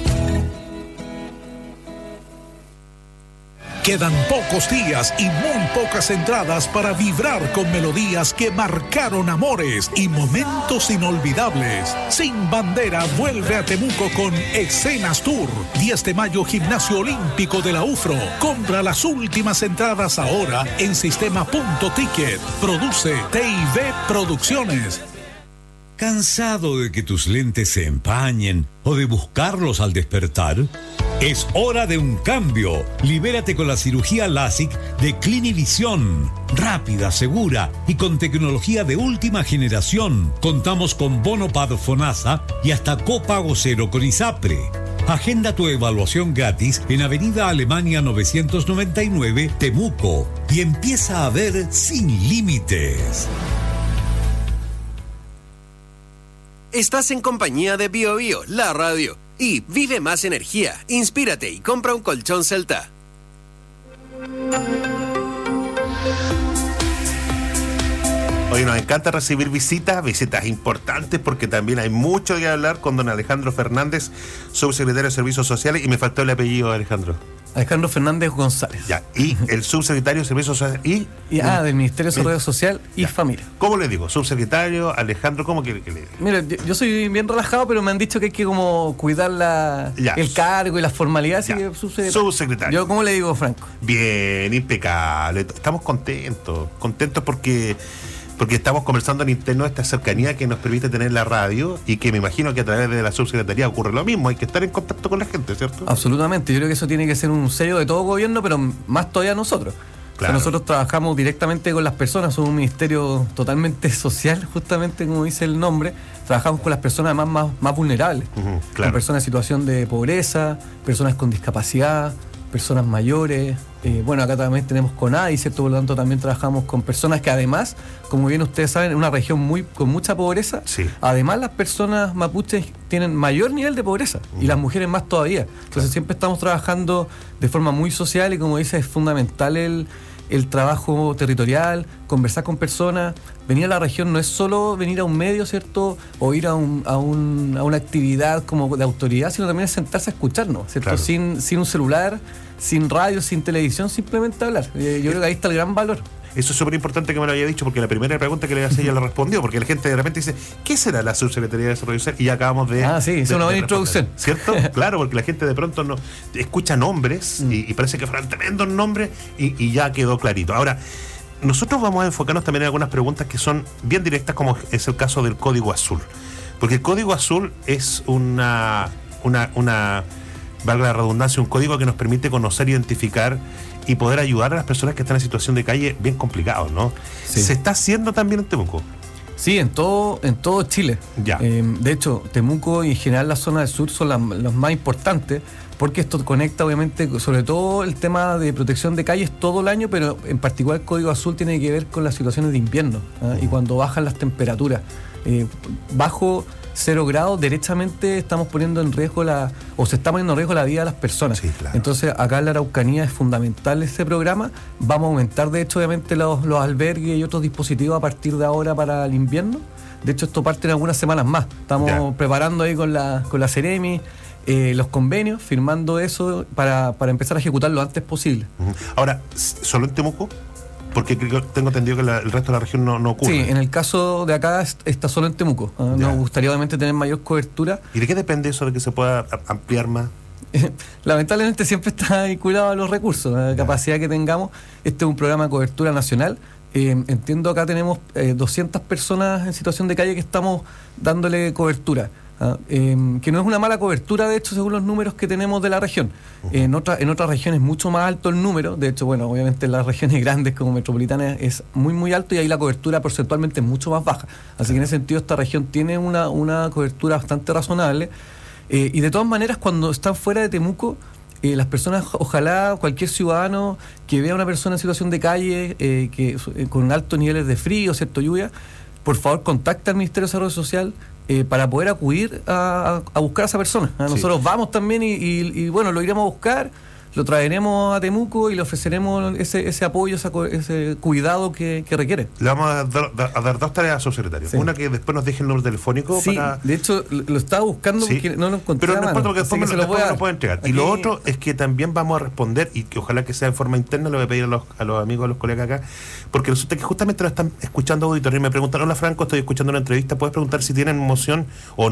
Quedan pocos días y muy pocas entradas para vibrar con melodías que marcaron amores y momentos inolvidables. Sin Bandera vuelve a Temuco con Escenas Tour. 10 de mayo, Gimnasio Olímpico de la UFRO. Compra las últimas entradas ahora en sistema.ticket. Produce TIV Producciones. ¿Cansado de que tus lentes se empañen o de buscarlos al despertar? Es hora de un cambio. Libérate con la cirugía LASIK de Clinivision. Rápida, segura y con tecnología de última generación. Contamos con bono PAD FONASA y hasta copago cero con ISAPRE. Agenda tu evaluación gratis en Avenida Alemania 999, Temuco. Y empieza a ver sin límites. Estás en compañía de BioBio, la radio. Y vive más energía, inspírate y compra un colchón Celta. Hoy nos encanta recibir visitas importantes, porque también hay mucho que hablar con don Alejandro Fernández, subsecretario de Servicios Sociales, y me faltó el apellido, Alejandro. Alejandro Fernández González. Ya, y el subsecretario de Servicios Sociales del Ministerio de Desarrollo Social y Familia. ¿Cómo le digo? Subsecretario, Alejandro, ¿cómo quiere que le diga? Mira, yo soy bien relajado, pero me han dicho que hay que como cuidar el cargo y las formalidades. Así que subsecretario. Yo, ¿cómo le digo, Franco? Bien, impecable. Estamos contentos porque estamos conversando en interno esta cercanía que nos permite tener la radio, y que me imagino que a través de la subsecretaría ocurre lo mismo. Hay que estar en contacto con la gente, ¿cierto? Absolutamente. Yo creo que eso tiene que ser un sello de todo gobierno, pero más todavía nosotros. Claro. O sea, nosotros trabajamos directamente con las personas. Somos un ministerio totalmente social, justamente como dice el nombre. Trabajamos con las personas más vulnerables. Claro. Con personas en situación de pobreza, personas con discapacidad, personas mayores. Bueno, acá también tenemos CONADI, ¿cierto? Por lo tanto, también trabajamos con personas que además, como bien ustedes saben, en una región con mucha pobreza, además las personas mapuches tienen mayor nivel de pobreza, y las mujeres más todavía. Entonces siempre estamos trabajando de forma muy social, y como dice, es fundamental el trabajo territorial, conversar con personas. Venir a la región no es solo venir a un medio, ¿cierto? O ir a una actividad como de autoridad, sino también es sentarse a escucharnos, ¿cierto? Claro. Sin un celular, sin radio, sin televisión, simplemente hablar. Yo creo que ahí está el gran valor. Eso es súper importante que me lo haya dicho, porque la primera pregunta que le hacía ella la respondió, porque la gente de repente dice, ¿qué será la Subsecretaría de Desarrollo Social? Y ya acabamos de... sí, es una buena introducción. ¿Cierto? Claro, porque la gente de pronto no escucha nombres y parece que fueron tremendos nombres y ya quedó clarito. Ahora, nosotros vamos a enfocarnos también en algunas preguntas que son bien directas, como es el caso del Código Azul. Porque el Código Azul es una valga la redundancia, un código que nos permite conocer, identificar y poder ayudar a las personas que están en situación de calle bien complicado, ¿no? Sí. ¿Se está haciendo también en Temuco? Sí, en todo Chile. Ya. De hecho, Temuco y en general la zona del sur son las más importantes, porque esto conecta obviamente, sobre todo el tema de protección de calles todo el año, pero en particular el Código Azul tiene que ver con las situaciones de invierno, y cuando bajan las temperaturas. Bajo 0 grados, derechamente estamos poniendo en riesgo se está poniendo en riesgo la vida de las personas. Sí, claro. Entonces, acá en la Araucanía es fundamental este programa. Vamos a aumentar, de hecho, obviamente, los albergues y otros dispositivos a partir de ahora para el invierno. De hecho, esto parte en algunas semanas más. Estamos preparando ahí con la Ceremi los convenios, firmando eso para empezar a ejecutar lo antes posible. Ahora, ¿solo en Temuco? Porque tengo entendido que el resto de la región no ocurre. Sí, en el caso de acá está solo en Temuco. Nos gustaría obviamente tener mayor cobertura. ¿Y de qué depende eso de que se pueda ampliar más? Lamentablemente siempre está vinculado a los recursos, a la capacidad que tengamos. Este es un programa de cobertura nacional. Entiendo acá tenemos 200 personas en situación de calle que estamos dándole cobertura. Que no es una mala cobertura, de hecho, según los números que tenemos de la región. En otras regiones mucho más alto el número. De hecho, bueno, obviamente en las regiones grandes como metropolitanas es muy muy alto, y ahí la cobertura porcentualmente es mucho más baja. Así que en ese sentido esta región tiene una cobertura bastante razonable. Y de todas maneras, cuando están fuera de Temuco, las personas, ojalá cualquier ciudadano que vea a una persona en situación de calle con altos niveles de frío, cierto, lluvia, por favor contacte al Ministerio de Desarrollo Social para poder acudir a buscar a esa persona. Nosotros vamos también y bueno, lo iremos a buscar, lo traeremos a Temuco y le ofreceremos ese apoyo, ese cuidado que requiere. Le vamos a dar dos tareas al subsecretario. Sí. Una, que después nos deje el número telefónico. Sí, de hecho lo estaba buscando porque no lo encontré. Pero no importa, porque después me lo puede entregar. Aquí. Y lo otro es que también vamos a responder, y que ojalá que sea en forma interna, lo voy a pedir a los amigos, a los colegas acá, porque resulta que justamente lo están escuchando auditores y me preguntaron: hola Franco, estoy escuchando una entrevista, ¿puedes preguntar si tienen noción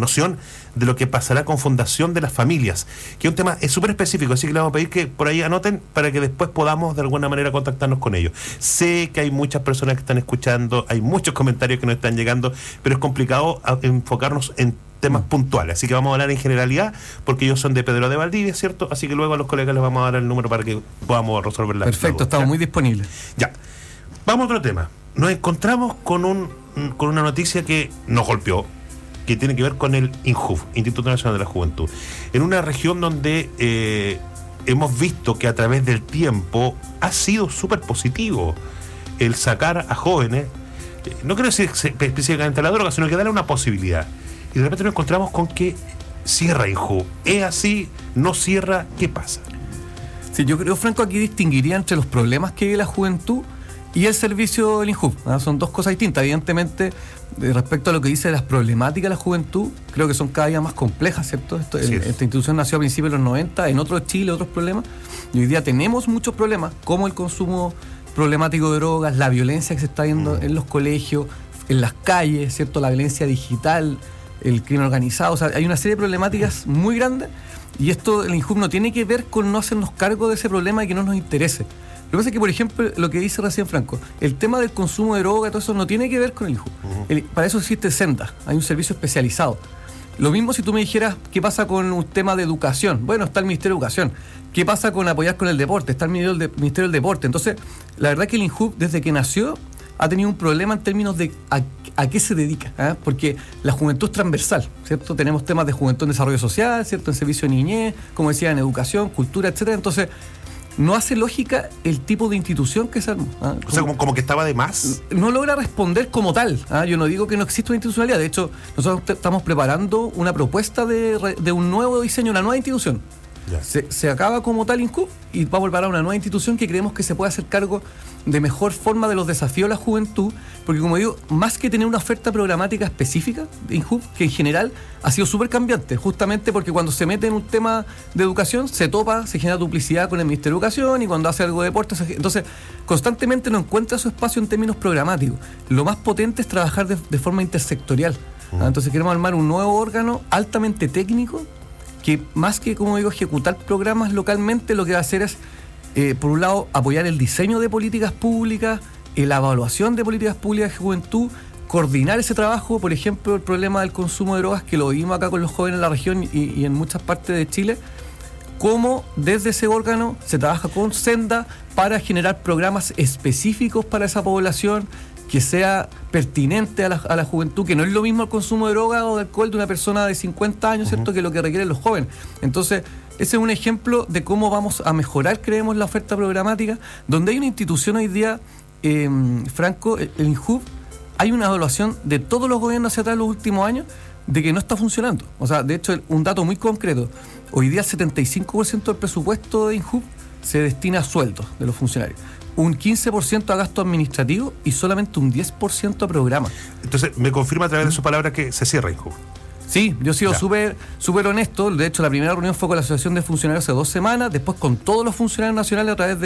de lo que pasará con Fundación de las Familias? Que es un tema súper específico, así que le vamos a pedir que por ahí anoten para que después podamos de alguna manera contactarnos con ellos. Sé que hay muchas personas que están escuchando, hay muchos comentarios que nos están llegando, pero es complicado enfocarnos en temas puntuales, así que vamos a hablar en generalidad, porque ellos son de Pedro de Valdivia, ¿cierto? Así que luego a los colegas les vamos a dar el número para que podamos resolver la Perfecto, duda. Estamos muy disponibles. Ya, vamos a otro tema. Nos encontramos con una noticia que nos golpeó, que tiene que ver con el INJUV, Instituto Nacional de la Juventud, en una región donde hemos visto que a través del tiempo ha sido súper positivo el sacar a jóvenes, no quiero decir específicamente a la droga, sino que darle una posibilidad. Y de repente nos encontramos con que cierra INJUV. ¿Es así? ¿No cierra? ¿Qué pasa? Sí, yo creo, Franco, aquí distinguiría entre los problemas que vive la juventud y el servicio del INJUV. Son dos cosas distintas. Evidentemente, respecto a lo que dice las problemáticas de la juventud, creo que son cada día más complejas, ¿cierto? Esta institución nació a principios de los 90, en otro Chile, otros problemas. Y hoy día tenemos muchos problemas, como el consumo problemático de drogas, la violencia que se está viendo en los colegios, en las calles, ¿cierto? La violencia digital, el crimen organizado. O sea, hay una serie de problemáticas muy grandes, y esto, el INJUV no tiene que ver con no hacernos cargo de ese problema y que no nos interese. Lo que pasa es que, por ejemplo, lo que dice recién Franco, el tema del consumo de droga, todo eso no tiene que ver con el INJUV. Para eso existe Senda, hay un servicio especializado. Lo mismo si tú me dijeras, ¿qué pasa con un tema de educación? Bueno, está el Ministerio de Educación. ¿Qué pasa con apoyar con el deporte? Está el Ministerio del Deporte. Entonces, la verdad es que el INJUV, desde que nació, ha tenido un problema en términos de a qué se dedica, porque la juventud es transversal, ¿cierto? Tenemos temas de juventud en desarrollo social, ¿cierto? En servicio de niñez, como decía, en educación, cultura, etcétera. Entonces, no hace lógica el tipo de institución que se armó. O sea, como que estaba de más. No logra responder como tal. Yo no digo que no exista una institucionalidad. De hecho, nosotros estamos preparando una propuesta de un nuevo diseño, una nueva institución. Se acaba como tal INJUV y va a volver a una nueva institución que creemos que se puede hacer cargo de mejor forma de los desafíos de la juventud, porque como digo, más que tener una oferta programática específica de INJUV, que en general ha sido súper cambiante, justamente porque cuando se mete en un tema de educación se topa, se genera duplicidad con el Ministerio de Educación, y cuando hace algo de deporte, entonces constantemente no encuentra su espacio en términos programáticos. Lo más potente es trabajar de forma intersectorial. Entonces queremos armar un nuevo órgano altamente técnico que, más que, como digo, ejecutar programas localmente, lo que va a hacer es, por un lado, apoyar el diseño de políticas públicas, la evaluación de políticas públicas de juventud, coordinar ese trabajo. Por ejemplo, el problema del consumo de drogas, que lo vimos acá con los jóvenes en la región y en muchas partes de Chile, cómo desde ese órgano se trabaja con Senda para generar programas específicos para esa población, que sea pertinente a la juventud, que no es lo mismo el consumo de droga o de alcohol de una persona de 50 años, ¿cierto?, que lo que requieren los jóvenes. Entonces, ese es un ejemplo de cómo vamos a mejorar, creemos, la oferta programática, donde hay una institución hoy día, Franco, el INJUV, hay una evaluación de todos los gobiernos hacia atrás en los últimos años de que no está funcionando. O sea, de hecho, un dato muy concreto, hoy día el 75% del presupuesto de INJUV se destina a sueldos de los funcionarios, un 15% a gasto administrativo y solamente un 10% a programas. Entonces, me confirma a través de su palabra que se cierra INJUV. Sí, yo he sido súper honesto. De hecho, la primera reunión fue con la Asociación de Funcionarios hace 2 semanas, después con todos los funcionarios nacionales a través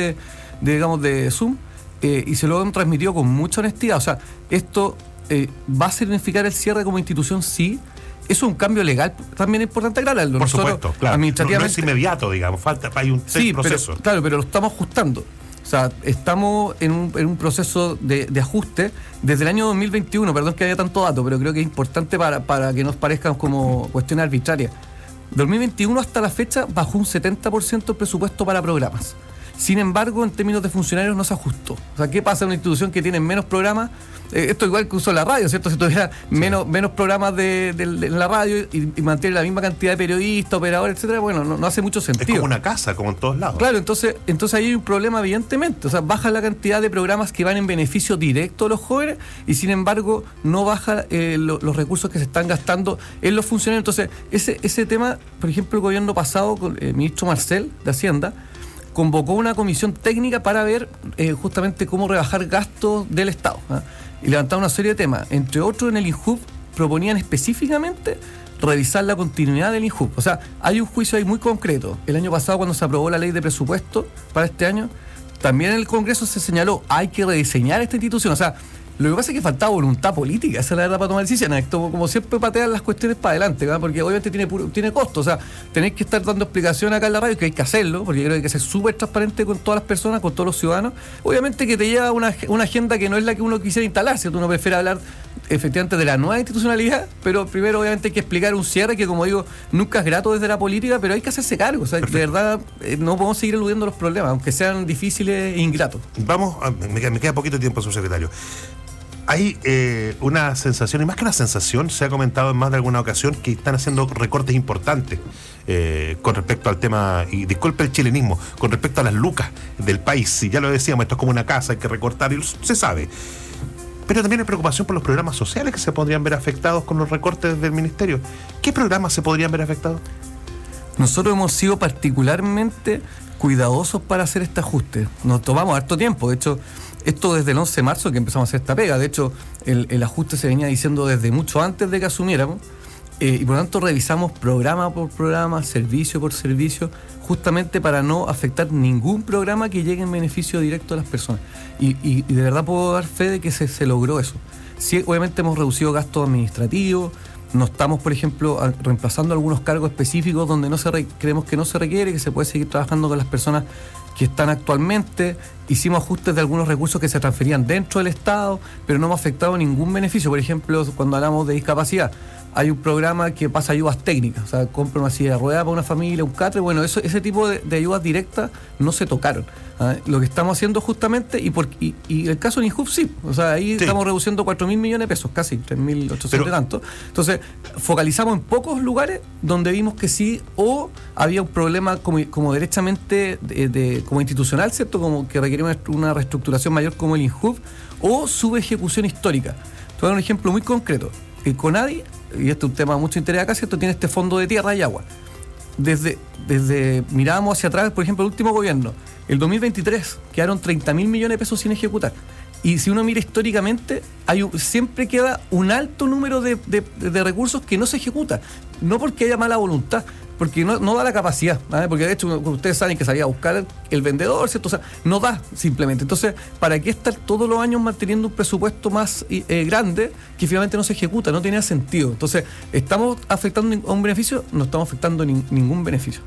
de Zoom, y se lo han transmitido con mucha honestidad. O sea, esto va a significar el cierre como institución, sí. Eso es un cambio legal también importante aclararlo. Por supuesto, claro. Administrativamente, no es inmediato, digamos, hay un proceso. Pero lo estamos ajustando. O sea, estamos en un proceso de ajuste desde el año 2021, perdón que haya tanto dato, pero creo que es importante para que nos parezcan como cuestiones arbitrarias. 2021 hasta la fecha bajó un 70% el presupuesto para programas. Sin embargo, en términos de funcionarios no se ajustó. O sea, ¿qué pasa en una institución que tiene menos programas? Esto igual que usó la radio, ¿cierto? Si tuviera menos programas en la radio y mantiene la misma cantidad de periodistas, operadores, etcétera, bueno, no hace mucho sentido. Es como una casa, como en todos lados. Claro, entonces ahí hay un problema, evidentemente. O sea, baja la cantidad de programas que van en beneficio directo a los jóvenes y, sin embargo, no baja los recursos que se están gastando en los funcionarios. Entonces, ese tema, por ejemplo, el gobierno pasado, con el ministro Marcel de Hacienda, convocó una comisión técnica para ver justamente cómo rebajar gastos del Estado, y levantar una serie de temas. Entre otros, en el INJUV proponían específicamente revisar la continuidad del INJUV. O sea, hay un juicio ahí muy concreto. El año pasado, cuando se aprobó la ley de presupuesto para este año, también en el Congreso se señaló, hay que rediseñar esta institución. O sea, lo que pasa es que faltaba voluntad política, esa es la verdad, para tomar decisiones. Esto, como siempre, patean las cuestiones para adelante, ¿verdad? Porque obviamente tiene costo. O sea, tenéis que estar dando explicación acá en la radio, que hay que hacerlo, porque creo que hay que ser súper transparente con todas las personas, con todos los ciudadanos. Obviamente que te lleva una agenda que no es la que uno quisiera instalar, ¿cierto? Uno prefiere hablar efectivamente de la nueva institucionalidad, pero primero obviamente hay que explicar un cierre que, como digo, nunca es grato desde la política, pero hay que hacerse cargo. O sea, de verdad, no podemos seguir eludiendo los problemas, aunque sean difíciles e ingratos. Me queda poquito tiempo, subsecretario. Hay una sensación, y más que una sensación, se ha comentado en más de alguna ocasión que están haciendo recortes importantes con respecto al tema, y disculpe el chilenismo, con respecto a las lucas del país. Y ya lo decíamos, esto es como una casa, hay que recortar, y se sabe. Pero también hay preocupación por los programas sociales que se podrían ver afectados con los recortes del ministerio. ¿Qué programas se podrían ver afectados? Nosotros hemos sido particularmente cuidadosos para hacer este ajuste. Nos tomamos harto tiempo. De hecho, esto desde el 11 de marzo que empezamos a hacer esta pega. De hecho, el ajuste se venía diciendo desde mucho antes de que asumiéramos. Y por lo tanto revisamos programa por programa, servicio por servicio, justamente para no afectar ningún programa que llegue en beneficio directo a las personas. Y de verdad puedo dar fe de que se logró eso. Sí, obviamente hemos reducido gastos administrativos, no estamos, por ejemplo, reemplazando algunos cargos específicos donde creemos que no se requiere, que se puede seguir trabajando con las personas que están actualmente. Hicimos ajustes de algunos recursos que se transferían dentro del Estado, pero no hemos afectado ningún beneficio. Por ejemplo, cuando hablamos de discapacidad, hay un programa que pasa ayudas técnicas, o sea, compra una silla de ruedas para una familia, un catre, bueno, ese tipo de ayudas directas no se tocaron. Lo que estamos haciendo justamente, y el caso de INJUV sí, o sea, ahí sí. Estamos reduciendo 4.000 millones de pesos, casi 3.800 y tanto. Entonces, focalizamos en pocos lugares donde vimos que sí, o había un problema como derechamente como institucional, ¿cierto? Como que requería una reestructuración mayor como el INJUV, o subejecución histórica. Te voy a dar un ejemplo muy concreto. El CONADI, y este es un tema de mucho interés acá, ¿cierto? Tiene este fondo de tierra y agua. mirábamos hacia atrás, por ejemplo, el último gobierno, el 2023, quedaron 30.000 millones de pesos sin ejecutar. Y si uno mira históricamente, siempre queda un alto número de recursos que no se ejecuta. No porque haya mala voluntad, porque no da la capacidad, ¿vale? Porque de hecho ustedes saben que salía a buscar el vendedor, ¿cierto? O sea, no da simplemente. Entonces, ¿para qué estar todos los años manteniendo un presupuesto más grande que finalmente no se ejecuta? No tenía sentido. Entonces, ¿estamos afectando a un beneficio? No estamos afectando ningún beneficio.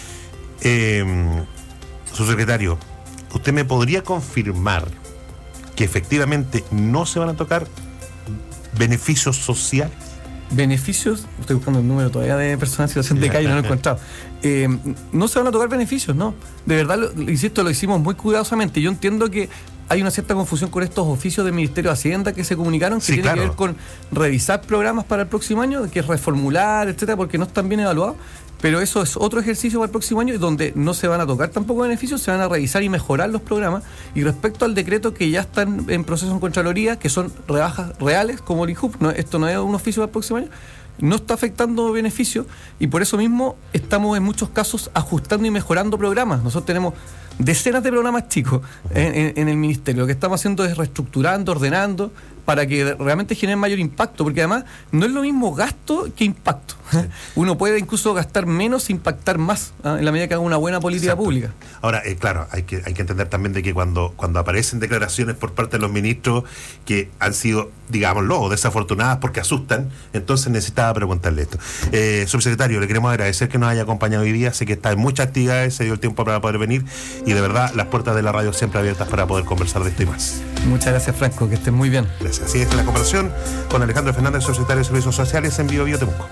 Subsecretario, ¿usted me podría confirmar que efectivamente no se van a tocar beneficios sociales? Beneficios, estoy buscando el número todavía de personas en situación de calle, no lo he encontrado. No se van a tocar beneficios, no. De verdad, insisto, lo hicimos muy cuidadosamente. Yo entiendo que hay una cierta confusión con estos oficios del Ministerio de Hacienda que se comunicaron, que tiene que ver con revisar programas para el próximo año, que es reformular, etcétera, porque no están bien evaluados. Pero eso es otro ejercicio para el próximo año, donde no se van a tocar tampoco beneficios, se van a revisar y mejorar los programas. Y respecto al decreto que ya están en proceso en Contraloría, que son rebajas reales, como el INJUP, esto no es un oficio para el próximo año, no está afectando beneficios, y por eso mismo estamos en muchos casos ajustando y mejorando programas. Nosotros tenemos decenas de programas chicos en el Ministerio. Lo que estamos haciendo es reestructurando, ordenando, para que realmente genere mayor impacto, porque además no es lo mismo gasto que impacto. Sí. Uno puede incluso gastar menos e impactar más, en la medida que haga una buena política pública. Ahora, claro, hay que entender también de que cuando aparecen declaraciones por parte de los ministros que han sido, digámoslo, desafortunadas porque asustan, entonces necesitaba preguntarle esto. Subsecretario, le queremos agradecer que nos haya acompañado hoy día. Sé que está en muchas actividades, se dio el tiempo para poder venir, y de verdad las puertas de la radio siempre abiertas para poder conversar de esto y más. Muchas gracias, Franco, que estén muy bien. Gracias. Así es la conversación con Alejandro Fernández, subsecretario de Servicios Sociales en Bio Temuco.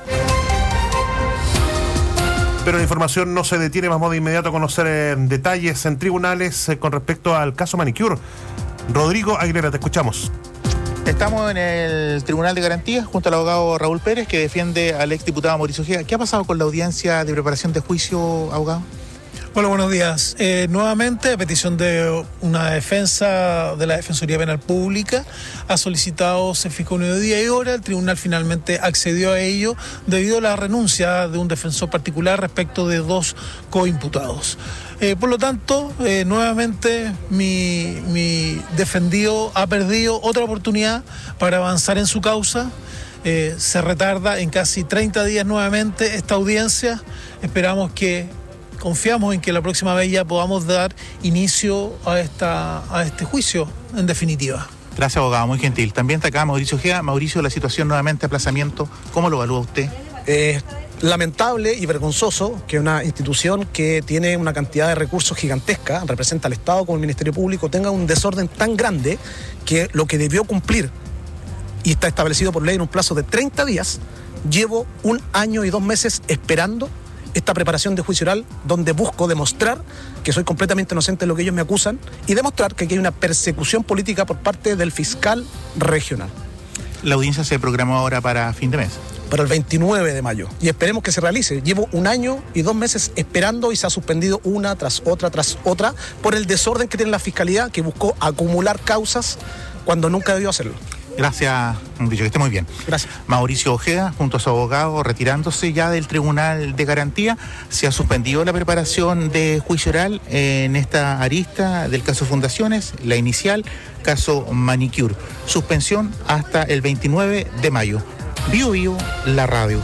Pero la información no se detiene, vamos de inmediato a conocer detalles en tribunales con respecto al caso Manicure. Rodrigo Aguilera, te escuchamos. Estamos en el Tribunal de Garantías junto al abogado Raúl Pérez, que defiende al exdiputado Mauricio Ojeda. ¿Qué ha pasado con la audiencia de preparación de juicio, abogado? Hola, buenos días. Nuevamente, a petición de una defensa de la Defensoría Penal Pública, ha solicitado se fijó un día y hora. El tribunal finalmente accedió a ello debido a la renuncia de un defensor particular respecto de 2 coimputados. Por lo tanto, nuevamente mi defendido ha perdido otra oportunidad para avanzar en su causa. Se retarda en casi 30 días nuevamente esta audiencia. Confiamos en que la próxima vez ya podamos dar inicio a este juicio, en definitiva. Gracias, abogado, muy gentil. También está acá Mauricio Ojeda. Mauricio, la situación nuevamente, aplazamiento, ¿cómo lo evalúa usted? Lamentable y vergonzoso que una institución que tiene una cantidad de recursos gigantesca, representa al Estado como el Ministerio Público, tenga un desorden tan grande que lo que debió cumplir y está establecido por ley en un plazo de 30 días, llevo 1 año y 2 meses esperando esta preparación de juicio oral, donde busco demostrar que soy completamente inocente de lo que ellos me acusan y demostrar que aquí hay una persecución política por parte del fiscal regional. La audiencia se programó ahora para fin de mes. Para el 29 de mayo. Y esperemos que se realice. Llevo 1 año y 2 meses esperando y se ha suspendido una tras otra por el desorden que tiene la Fiscalía, que buscó acumular causas cuando nunca debió hacerlo. Gracias, Mauricio, que esté muy bien. Gracias. Mauricio Ojeda, junto a su abogado, retirándose ya del Tribunal de Garantía. Se ha suspendido la preparación de juicio oral en esta arista del caso Fundaciones, la inicial, caso Manicure. Suspensión hasta el 29 de mayo. Bio Bio, la radio.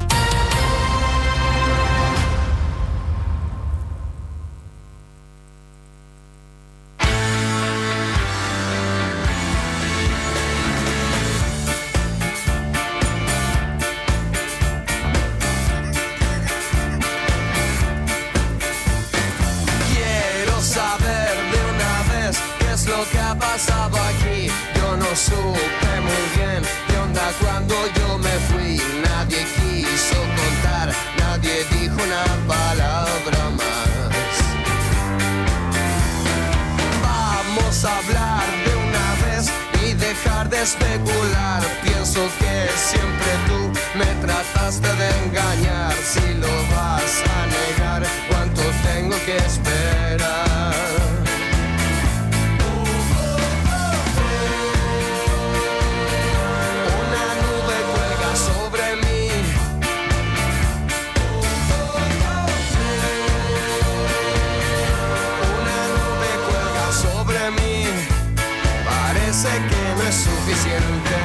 Especular, pienso que siempre tú me trataste de engañar. Si lo vas a negar, ¿cuánto tengo que esperar? Una nube cuelga sobre mí. es suficiente.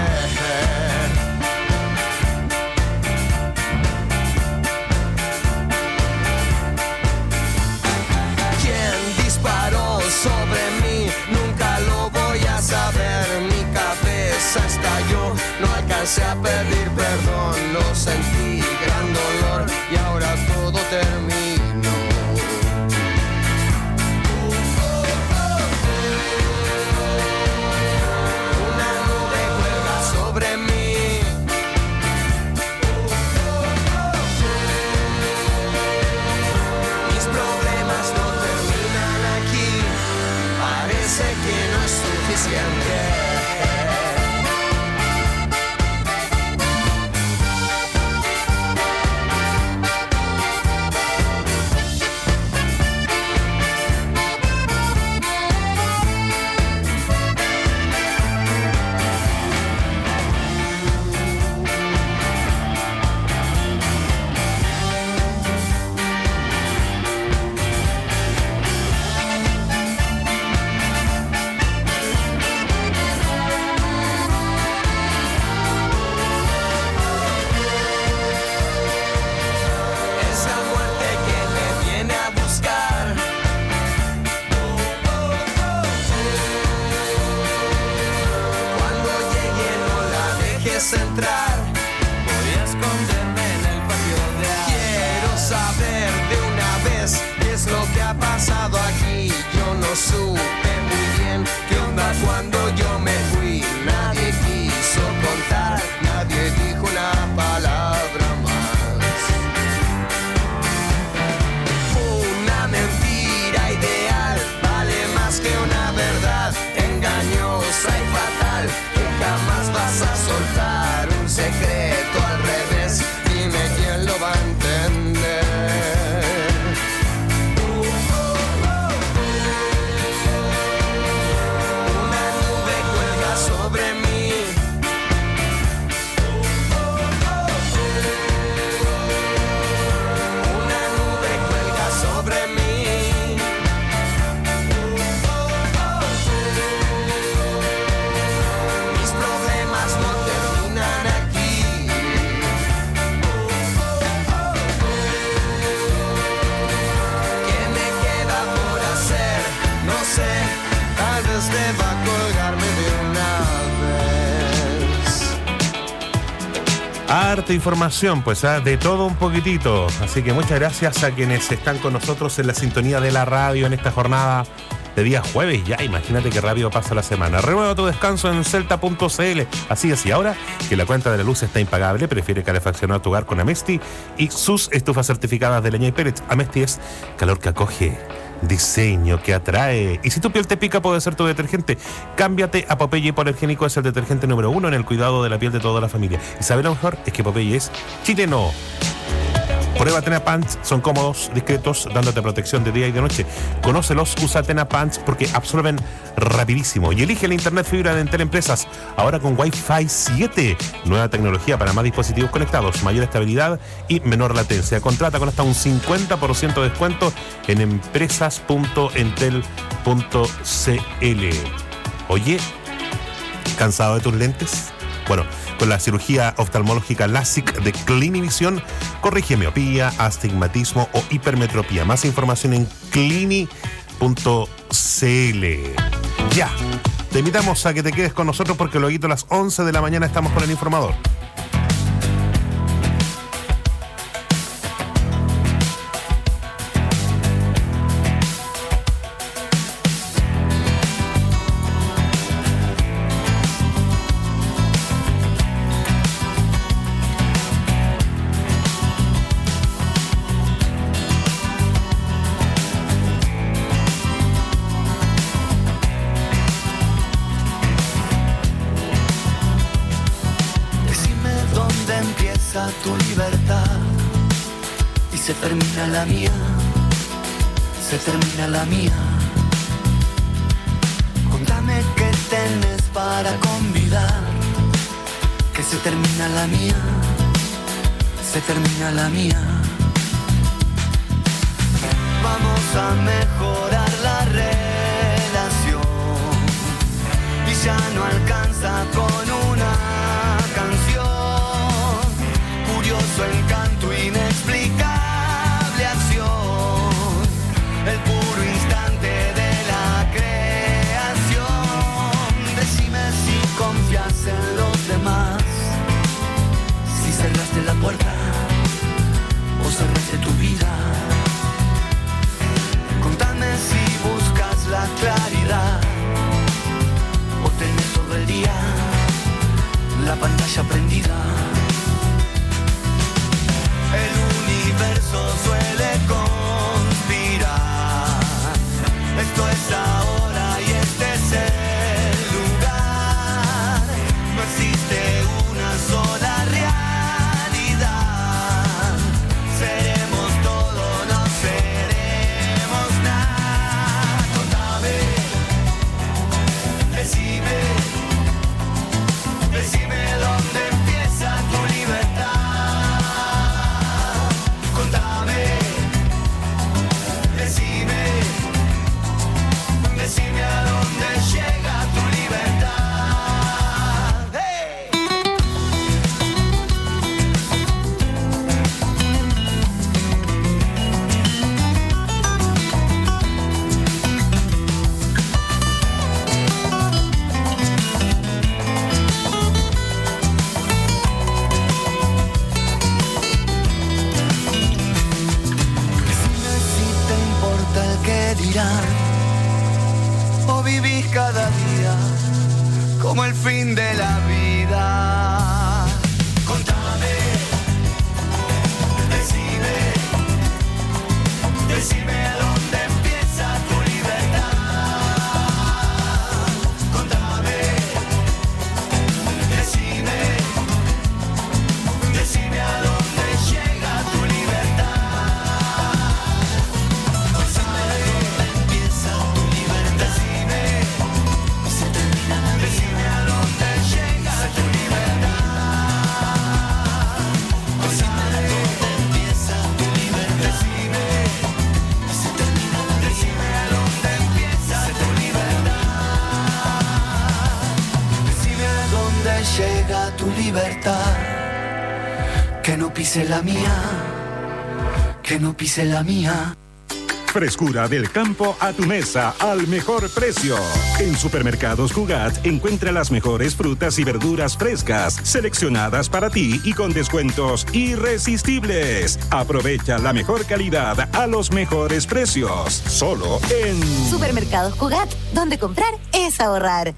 ¿Quién disparó sobre mí? Nunca lo voy a saber. Mi cabeza estalló, no alcancé a pedir perdón. Lo sentí, gran dolor, y ahora todo terminó. Una nube cuelga sobre mí. Mis problemas no terminan aquí. Parece que no es suficiente. Entrar, voy a esconderme en el patio de atrás. Quiero saber de una vez qué es lo que ha pasado aquí. Yo no supe muy bien qué onda cuando yo me fui. Nadie quiso contar, nadie dijo una palabra más. Una mentira ideal vale más que una verdad engañosa y fatal que jamás vas a soltar. Un secreto al revés, dime quién lo va a entender. Una nube cuelga sobre mí. Una nube cuelga sobre mí. Mis problemas no terminan aquí. ¿Qué me queda por hacer? No sé, tal vez deba colgarme de una vez. Harta información, pues de todo un poquitito. Así que muchas gracias a quienes están con nosotros en la sintonía de la radio en esta jornada de día jueves. Ya imagínate qué rápido pasa la semana. Renueva tu descanso en celta.cl. Así es, y ahora que la cuenta de la luz está impagable, prefiere calefaccionar tu hogar con Amesti y sus estufas certificadas de leña y pellets. Amesti es calor que acoge, diseño que atrae. Y si tu piel te pica, puede ser tu detergente. Cámbiate a Popeye Hipoalergénico. Es el detergente número 1 en el cuidado de la piel de toda la familia. Y sabe lo mejor, es que Popeye es chileno. Prueba Tena Pants, son cómodos, discretos, dándote protección de día y de noche. Conócelos, usa Tena Pants porque absorben rapidísimo. Y elige la internet fibra de Entel Empresas, ahora con Wi-Fi 7. Nueva tecnología para más dispositivos conectados, mayor estabilidad y menor latencia. Contrata con hasta un 50% de descuento en empresas.entel.cl. Oye, ¿cansado de tus lentes? Bueno, con la cirugía oftalmológica LASIK de Clinivisión, corrige miopía, astigmatismo o hipermetropía. Más información en clini.cl. Ya, te invitamos a que te quedes con nosotros porque luego a las 11 de la mañana estamos con el informador. Tu libertad y se termina la mía, se termina la mía. Contame qué tenés para convidar, que se termina la mía, se termina la mía. Vamos a mejorar la relación y ya no alcanza noche aprendida. El universo suele conspirar. Esto es ahora y este es el lugar. No existe una sola realidad. Seremos todo, no seremos nada. Contame, decime dónde empieza tu libertad. Contame, decime a dónde llega tu libertad. ¡Hey! Decime si te importa el que dirán, o vivís cada día como el fin de la vida. Contame, decime a dónde empieza tu libertad. Contame, decime a dónde llega tu libertad. Decime a dónde empieza tu libertad. Decime a dónde llega tu libertad. Decime a dónde empieza tu libertad. Decime a dónde empieza tu libertad. Decime a dónde llega tu libertad. Que no pise la mía. Que no pise la mía. Frescura del campo a tu mesa al mejor precio. En Supermercados Cugat encuentra las mejores frutas y verduras frescas, seleccionadas para ti y con descuentos irresistibles. Aprovecha la mejor calidad a los mejores precios. Solo en Supermercados Cugat, donde comprar es ahorrar.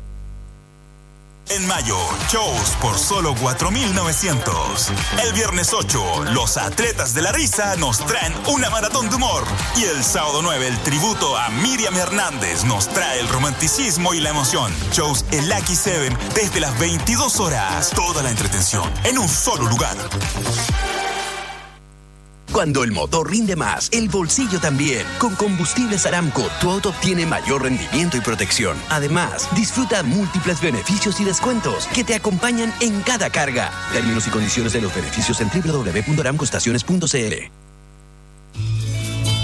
En mayo, shows por solo 4.900. El viernes 8, los atletas de la risa nos traen una maratón de humor. Y el sábado 9, el tributo a Miriam Hernández nos trae el romanticismo y la emoción. Shows en Lucky 7 desde las 22 horas. Toda la entretención en un solo lugar. Cuando el motor rinde más, el bolsillo también. Con Combustibles Aramco, tu auto obtiene mayor rendimiento y protección. Además, disfruta múltiples beneficios y descuentos que te acompañan en cada carga. Términos y condiciones de los beneficios en www.aramcoestaciones.cl.